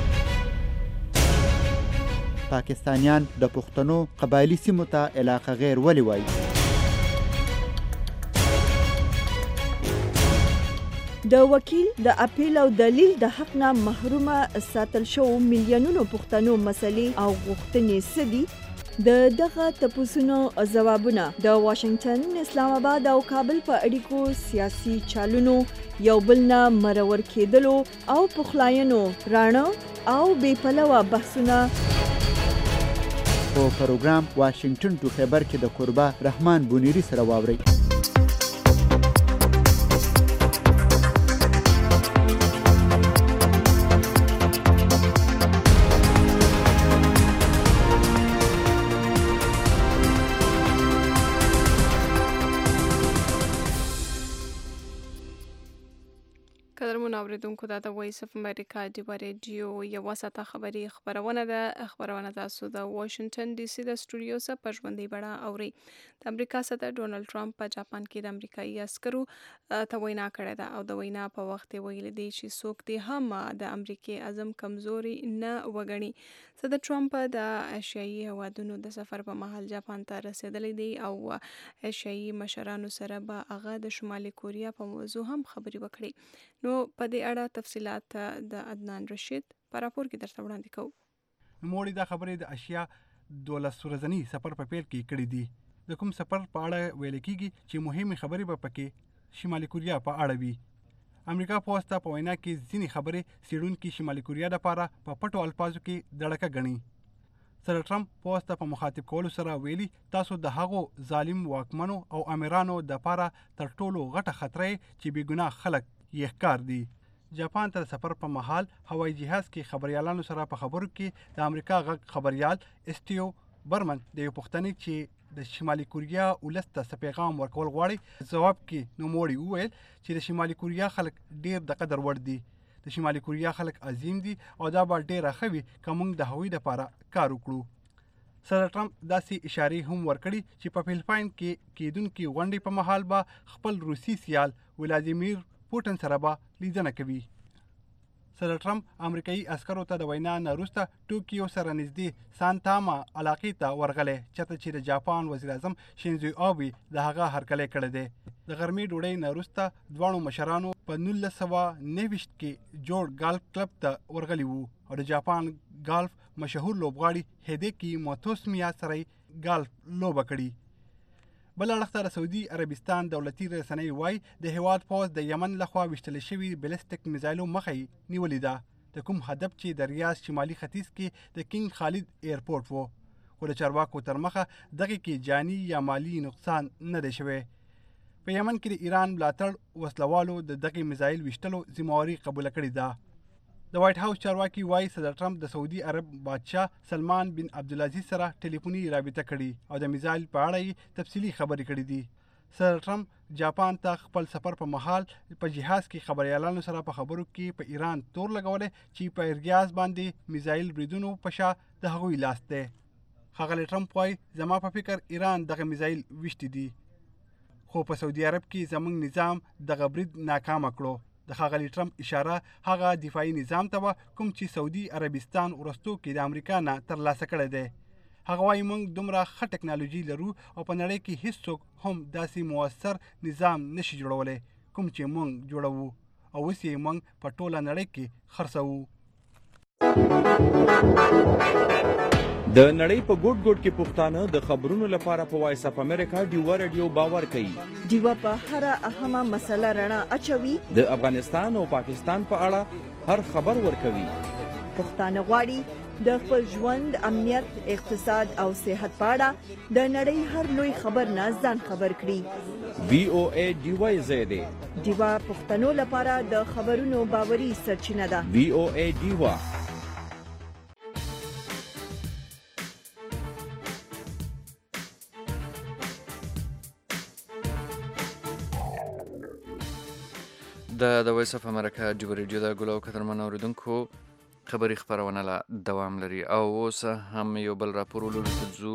پاکستانیان د پښتنو قبایلی سیمو ته علاقه غیر ولې وایي؟ د وکیل د اپیل او دلیل د حق نه محرومه ساتل شو میلیونونو پښتنو مسلې او غوښتنې سدي د دغه تپوسونو ځوابونه د واشنگټن، اسلام آباد او کابل په اړیکو سیاسي چالونو یو بل نه مرور کېدلو او پخلاینو راڼه او بې پلوه بحثونه په پروګرام واشنگټن ټو خیبر کې د قربا رحمان بونیری سره واورئ. اوریدونکو دا د وایس اف امریکا ډیوه ریډیو یوه ساعته خبري خبرونه ده. خبرونه تاسو د واشنگټن ډي سي د سټوډیو څخه په ژوندۍ بڼه اورئ. د امریکا صدر ډونالډ ټرمپ په جاپان کې د امریکایي عسکرو ته وینا کړې ده او د وینا په وخت یې ویلي دي چې څوک دې هم د امریکای اعظم کمزوري نه وګڼي. صدر ټرمپ د ایشیایي هیوادونو د سفر په مهال جاپان ته رسېدلی دی او ایشیایي مشرانو سره به هغه د شمالي کوریا په موضوع هم خبرې وکړي. نو په دې اړه تفصيلات د عدنان رشید په راپور کې درته وړاندې کوو. نوموړي دا خبرې د اشیا 12 ورځني سفر په پیل کې کړې دي. د کوم سفر په اړه ویل کېږي چې مهمه خبرې به پکې شمالي کوریا په اړه وي. امریکا پوسټ ته په وینا کې ځینې خبرې څېړونکي شمالي کوریا لپاره په پټو الفاظو کې دړکه ګڼي. صدر ټرمپ پوسټ ته په مخاطب کولو سره ویلي تاسو د هغو ظالم واکمنو او امیرانو دپاره تر ټولو غټه خطره چې بېګناه خلک یې ښکار دي. جاپان ته د سفر په مهال هوایي جهاز کې خبریالانو سره په خبرو کې د امریکا غږ خبریال اسټیو برمن د یو پوښتنې چې د شمالي کوریا ولس ته څه پیغام ورکول غواړي ځواب کې نوموړي وویل چې د شمالي کوریا خلک ډیر د قدر وړ دي. د شمالي کوریا خلک عظیم دي او دا به ډیره ښه وي که موږ د هغوی دپاره کار وکړو. صدر ټرمپ داسې اشارې هم ورکړي چې په فلپاین کې کیدونکې غونډې په مهال به خپل روسي سیال ولادیمیر پوټن سره به لیدنه کوي. صدر ټرمپ امریکایي عسکرو ته د وینا نه وروسته ټوکیو سره نږدې سانتاما علاقې ته ورغلی چېرته چې د جاپان وزیر اعظم شینزو آبی د هغه هرکلی کړی دی. د غرمې ډوډۍ نه وروسته دواړو مشرانو په 1929 کې جوړ ګالف کلب ته ورغلي وو او د جاپان ګالف مشهور لوبغاړي هیدیکی موتوسومیا سره ګالف لوبه کړي. بل اړخ ته د سعودي عربستان دولتي رسنۍ وایي د هیواد پوځ د یمن لخوا ویشتل شوي بلسټیک میزایلو مخه یې نیولې ده د کوم هدف چې د ریاض شمالي ختیځ کې د کینګ خالد ایرپورټ وو خو د چارواکو تر مخه دغه کې جاني یا مالی نقصان نه دی شوی. په یمن کې د ایران ملاتړ وسلوالو د دغه میزایل ویشتلو ذمهواري قبوله کړې ده. د وایټ هاوس چارواکي وایي صدر ټرمپ د سعودي عرب بادشاه سلمان بن عبدالعزیز سره ټلیفوني رابطه کړې او د میزایل په اړه یې تفصیلي خبرې کړې دي. صدر ټرمپ جاپان ته خپل سفر په مهال په جهاز کې خبریالانو سره په خبرو کې په ایران تور لګولی چې په ریاض باندې میزایل بریدونو په شا د هغوی لاس دی. ښاغلی ټرمپ وایي زما په فکر ایران دغه میزایل ویشتي دي خو په سعودي عرب کې زموږ نظام دغه برید ناکامه کړو. د ښاغلي ټرمپ اشاره هغه دفاعي نظام ته وه کوم چې سعودي عربستان وروستو کې د امریکا نه ترلاسه کړی دی. هغه وایي موږ دومره ښه ټکنالوژي لرو او په نړۍ کې هیڅوک هم داسې مؤثر نظام نشي جوړولی کوم چې موږ جوړوو او اوس یې موږ په ټوله نړۍ کې خرڅوو. د نړۍ په ګوټ ګوټ کې پښتانه د خبرونو لپاره په وایس اپ امریکا ډیوا رادیو باور کوي. ډیوا په هر اهمه مسله رڼا اچوي. د افغانستان او پاکستان په اړه هر خبر ورکوي. پښتانه غواړي د خپل ژوند امنیت اقتصاد او صحت په اړه د نړۍ هر لوی خبر نه ځان خبر کړي. VOA ډیوا زیاده ډیوا پښتنو لپاره د خبرونو باوري سرچینه ده. VOA ډیوا د وایس اف امریکا ډیوا ریډیو د ګلو قدرمن اوریدونکو خبري خبرونه لا دوام لري او اوس هم یو بل راپور ولرو ځو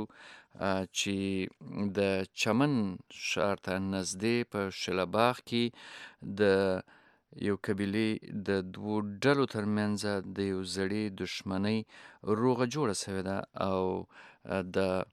چې د چمن ښار ته نږدې په شلباغ کې د یو قبیلې د دوو ډلو ترمنځ د یو زړې دښمنۍ روغه جوړه شوې ده او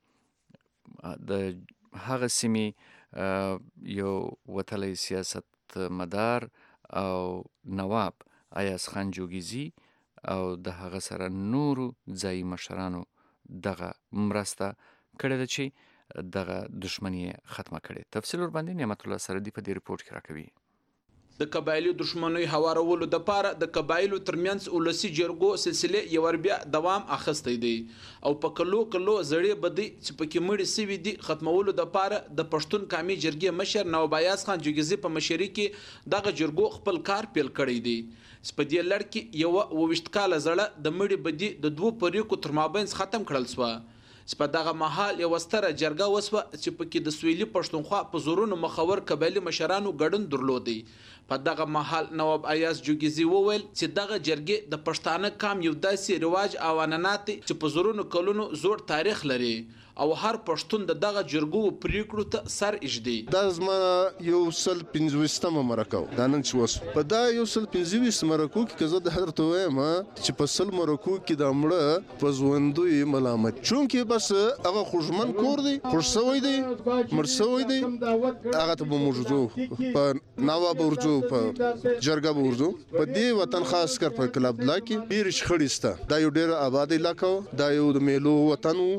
د هغه سیمې یو وتلی سیاست مدار او نواب ایاز خان جوګیزي او د هغه سره نورو ځایي مشرانو دغه مرسته کړې ده چې دغه دښمني ختمه کړي. تفصیل ورباندې نعمت الله سردي په دې ریپورت کې راکوي. د قبایلي دښمنۍ هوارولو دپاره د قبایلو ترمنځ ولسي جرګو سلسلې یو ور بیا دوام اخیستی دی او په کلو زړې بدۍ چې پکې مړې سوي دي ختمولو دپاره د پښتون قومي جرګې مشر نواب ایاز خان جوګیزي په مشرۍ کې دغه جرګو خپل کار پیل کړی دی. په دې لړ کې یوه 28 کاله زړه د مړې بدۍ د دوو فریقو تر مابینځ ختم کړل سوه. په دغه مهال یوه ستره جرګه وسوه چې پکې د سویلي پښتونخوا په زورونو مخور قبایلي مشرانو ګډون درلودی. په دغه مهال نواب ایاز جوګیزي وویل چې دغه جرګې د پښتانه قام یو داسې رواج او عنعنات چې په زورونو کلونو زوړ تاریخ لري او هر پښتون د دغه جرګو پریکړو ته سر ایږدي. دا زما یو سل 25مه مرکه دا نن چې وس په دا یو سل 25 مرکو کې که زه د حضرت وایم چې په سل مرکو کې د مړه په ژوندوی ملامت چونکې بس هغه خوشمن کور دی خوش سوی دی مړ سوی دی هغه ته به موجودو په نواب ورځو په جرګه به ورځو په دې وطن خاص کر په کلب عبدالله کې ډېرې شخړې شته. دا یو ډېره آباد علاقه دا یو د میلو وطن و.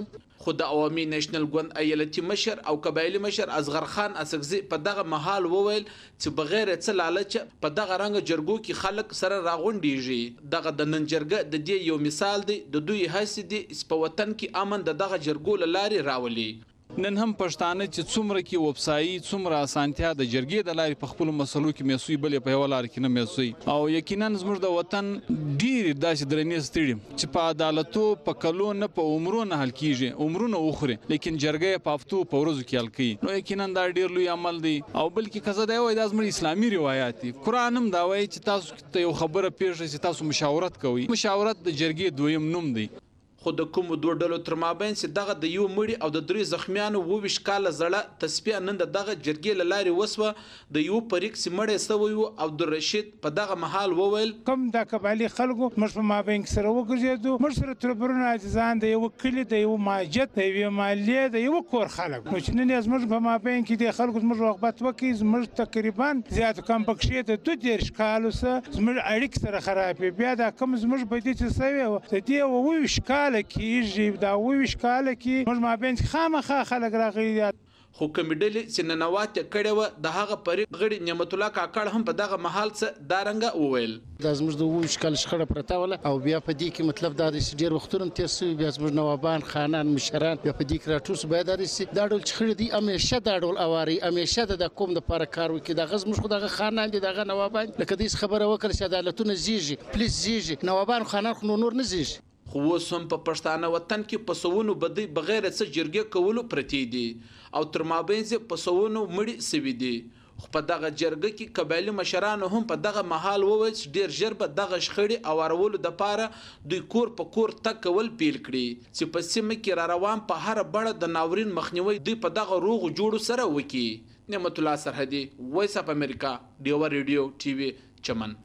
خو د عوامي نېشنل ګوند ایالتي مشر او قبایلي مشر اصغر خان اسکزي په دغه محل وویل چې بغیر څه لالچ په دغه رنګ جرګو کې خلک سره راغونډيږي. دغه د نن جرګه د دې یو مثال دی. د دوی هڅې دي په وطن کې امن د دغه جرګو له لارې راولي. نن هم پښتانه چې څومره کې وبسایي څومره اسانتیا د جرګې د لارې په خپل مسلو کې میسوي بلې په یو لار کې نه میسوي او یقینا زموږ د وطن ډیر داسې درنې ستړي چې په عدالتو په کلو نه په عمرو نه حل کیږي عمرونه وخوري لیکن جرګې په هفتو په ورځو کې حل کوي. نو یقینا دا ډیر لوی عمل دی او بلکې کزه دی وای د زموږ اسلامي روایت دي. قرآن هم دا وایي چې تاسو ته یو خبره پیښ شي تاسو مشاورت کوئ. مشاورت د جرګې دویم نوم دی. خو د کومو دوه ډلو تر مابین چې دغه د یو مړي او د درې زخمیانو 22 کاله زړه تصفیه نن دغه جرګې له لارې وسوه. د یو پریک چې مړی سوی و عبدالرشید په دغه محل وویل کوم د قبایلي خلکو موږ په مابین سره وګرځېدو. موږ سره تربرونه عاجزان د یو کلي د یو ماجد د یو مالیې د یو کور خلک نو چې نن زموږ په مابین کې د خلکو زموږ رغبت وکړي. زموږ تقریبا زیات کم پکښې ته 2 کالو سره زموږ اړیک سره خرابې بیا دا کم زموږ په دې چې سوي و د دې 22 کاله کېږي دا 22 کاله کې موږ مابین خامخا خلک راغلي. خو کومې ډلې چې ننوات یې کړې وه د هغه فریق غړي نعمت الله کاکړ هم په دغه محل څه دا رنګه وویل. دا زموږ د 22 کال شخړه پرته وله او بیا په دې کې مطلب دا دی چې ډېر وختونه تېر سوي بیا زموږ نوابان خانان مشران بیا په دې کې راټول سو باید دا ډول شخړې دي همیشه دا ډول اواري همیشه د قوم دپاره کار وکړي. دغه زموږ خو دغه خانان دي دغه نوابان لکه دې خبره وکړه چې عدالتونه زیږي پولیس زیږي نوابان خانان خو نور نه زیږي. خو اوس هم په پښتانه وطن کې په سوونو بدۍ بغیر څه جرګې کولو پرتې دي او تر مابین یې په سوونو مړي سوي دي. خو په دغه جرګه کې قبایلي مشرانو هم په دغه محل وویل چې ډېر ژر به دغه شخړې اوارولو دپاره دوی کور په کور تګ کول پیل کړي چې په سیمه کې را روان په هره بڼه د ناورین مخنیوی دوی په دغه روغو جوړو سره وکړي. نعمت الله سرحدي وایس اف امریکا ډیوا ریډیو ټي وي چمن.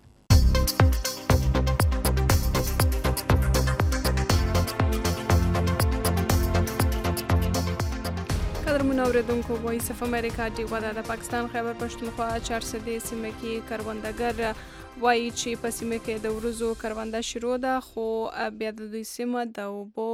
اوریدونکو وایس اف امریکا ډیوا د پاکستان خیبر پښتونخوا 400 سیمه کې کروندګر وایي چې په سیمه کې د ورځو کرونده شروع ده خو بیا د دوی سیمه د اوبو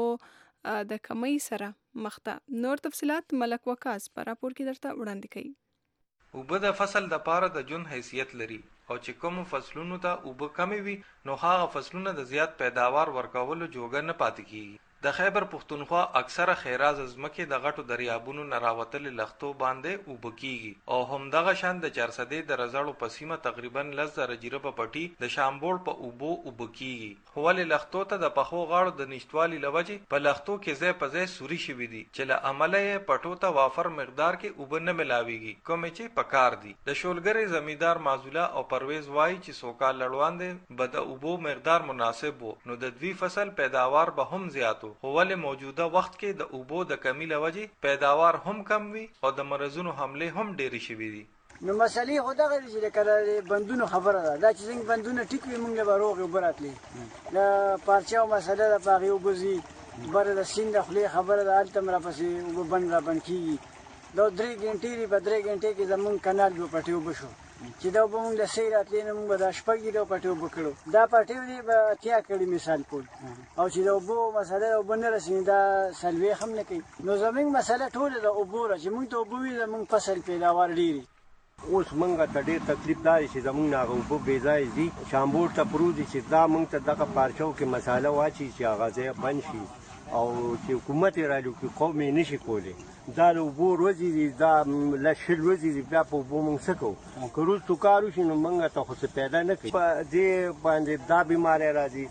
د کمی سره مخ ده. نور تفصيلات ملک وکاس په راپور کې درته وړاندې کوي. اوبه د فصل د پاره د جون حیثیت لري او چې کوم فصلونو ته اوبه کمی وي نو هغه فصلونه د زیات پیداوار ورکولو جوګه نه پاتې کیږي. د خیبر پښتونخوا اکثره خیراز ځمکې د غټو دریابونو نه راوتلې لښتو باندې اوبه کیږي او همدغه شان د 400 د رزړو په سیمه تقریبا 10,000 جریره په پټي د شامبول په اوبه کیږي. خو ولې لښتو ته د پخو غاړو د نشټوالي لوجې په لښتو کې ځای په ځای سوري شوي دي چې له عمله یې پټو ته وافر مقدار کې اوبه نه ملاویږي کومې چې پکار دي. د شولګرې زمیندار معزوله او پرویز وایي چې سوکال لړوان دي به د اوبو مقدار مناسب وو نو د دوی فصل پیداوار به هم زیاتو. خو ولې موجوده وخت کې د اوبو د کمی لوجې پیداوار هم کم وي او د مرزونو حمله هم ډېری شوي دي. نو مسلې خو دغه چې لکه بندونو خبره ده دا چې څنګه بندونه ټیک وي موږ به روغ اوبه راتلې د پارچاو مسله ده په هغې اوبه ځي بره د سیند د خولې خبره ده هلته هم راپسې اوبه بند رابند کېږي. دا 3 غنټې دي په 3 غنټې کې زمونږ کنال دوه پټې اوبه شو چې دا اوبه موږ له صحیح راتلې نه موږ به دا شپږ دي دا پټې اوبه کړو دا پټې دي به اتیا کړي مثال کول او چې د اوبو مسله اوبه نه رسېږي دا سلویښت هم نه کوي. نو زموږ مسله ټوله د اوبو ده چې موږ ته اوبه وي زموږ فصل پیداوار ډېري. اوس موږ ته ډېر تکلیف دا دی چې زموږ نه هغه اوبه بې ځایه ځي شامبور ته پروت دي چې دا موږ ته دغه پارچو کې مساله واچي چې هغه ځای بند شي او چې حکومت یې رالو کې قوم یې نشي کولی. دا د اوبو ورځې دي دا لشل ورځې دي بیا په اوبو موږ څه کوو که روز توکار وشي نو موږ ته خو څه پیدا نه کوي. په دې باندې دا بیماری راځي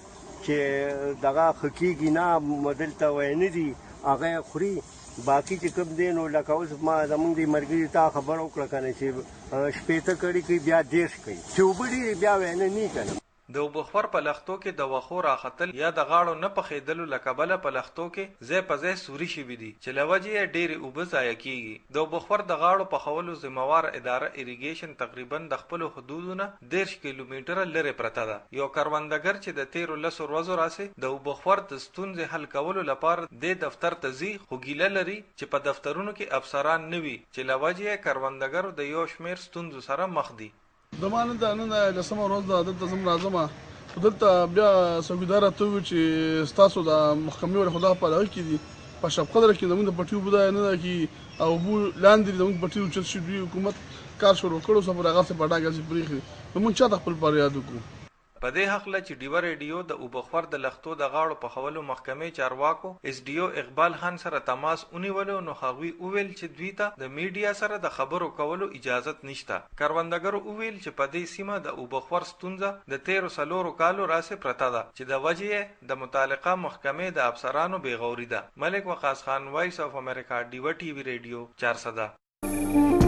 چې دغه ښه کېږي نه دلته وینه دي هغه یې خوري باقي چې کوم دی نو لکه اوس ما زموږ د ملګري تا خبره وکړه که نه چې شپېته کړي کوي بیا 10 کوي چې اوبه ډېرې بیا وینه نه که نه. د اوبخور په لښتو کې د وښو راختل یا د غاړو نه پخېدلو له کبله په لښتو کې ځای په ځای سوري شوي دي چې له وجې یې ډېرې اوبه ضایع کېږي. د اوبخور د غاړو پخولو ذمهوار اداره اریګیشن تقریبا د خپلو حدودو نه 10 کیلومتره لرې پرته ده. یو کروندګر چې د تیرو 10 ورځو راسي د اوبخور د ستونزې حل کولو لپاره د دفتر ته ځي خو ګیله لري چې په دفترونو کې افسران نه وي چې له وجې یې کروندګرو د یو شمېر ستونزو سره مخ دي. د ما نن 10 ورځ ده دلته زم راځم دلته بیا څوکیدار ته وي چې ستاسو د محکمې ول خدا په لغه کې دي په شپ قدر کې زموږ د پټیو بده نه ده کې او بو لاندې زموږ پټیو چې شي حکومت کار شروع کړو سم راغله څه پټاګه چې پریخي موږ چا خپل پریاد وکړو. په دې حق له چې ډیوه ریډیو د اوبخور د لختو د غاړو په خولو محکمې چارواکو اس ډي او اقبال خان سره تماس ونیولو نو هغوی اوویل چې دوی ته د میډیا سره د خبرو کولو اجازت نشته. کروندګرو اوویل چې په دې سیمه د اوبخور ستونزه د 13 کالو راسه پرته ده چې د وجې د متعلقه محکمې د افسرانو بیغوري ده. ملک وقاص خان، وایس اف امریکا، ډیوه ټي وی ریډیو 400.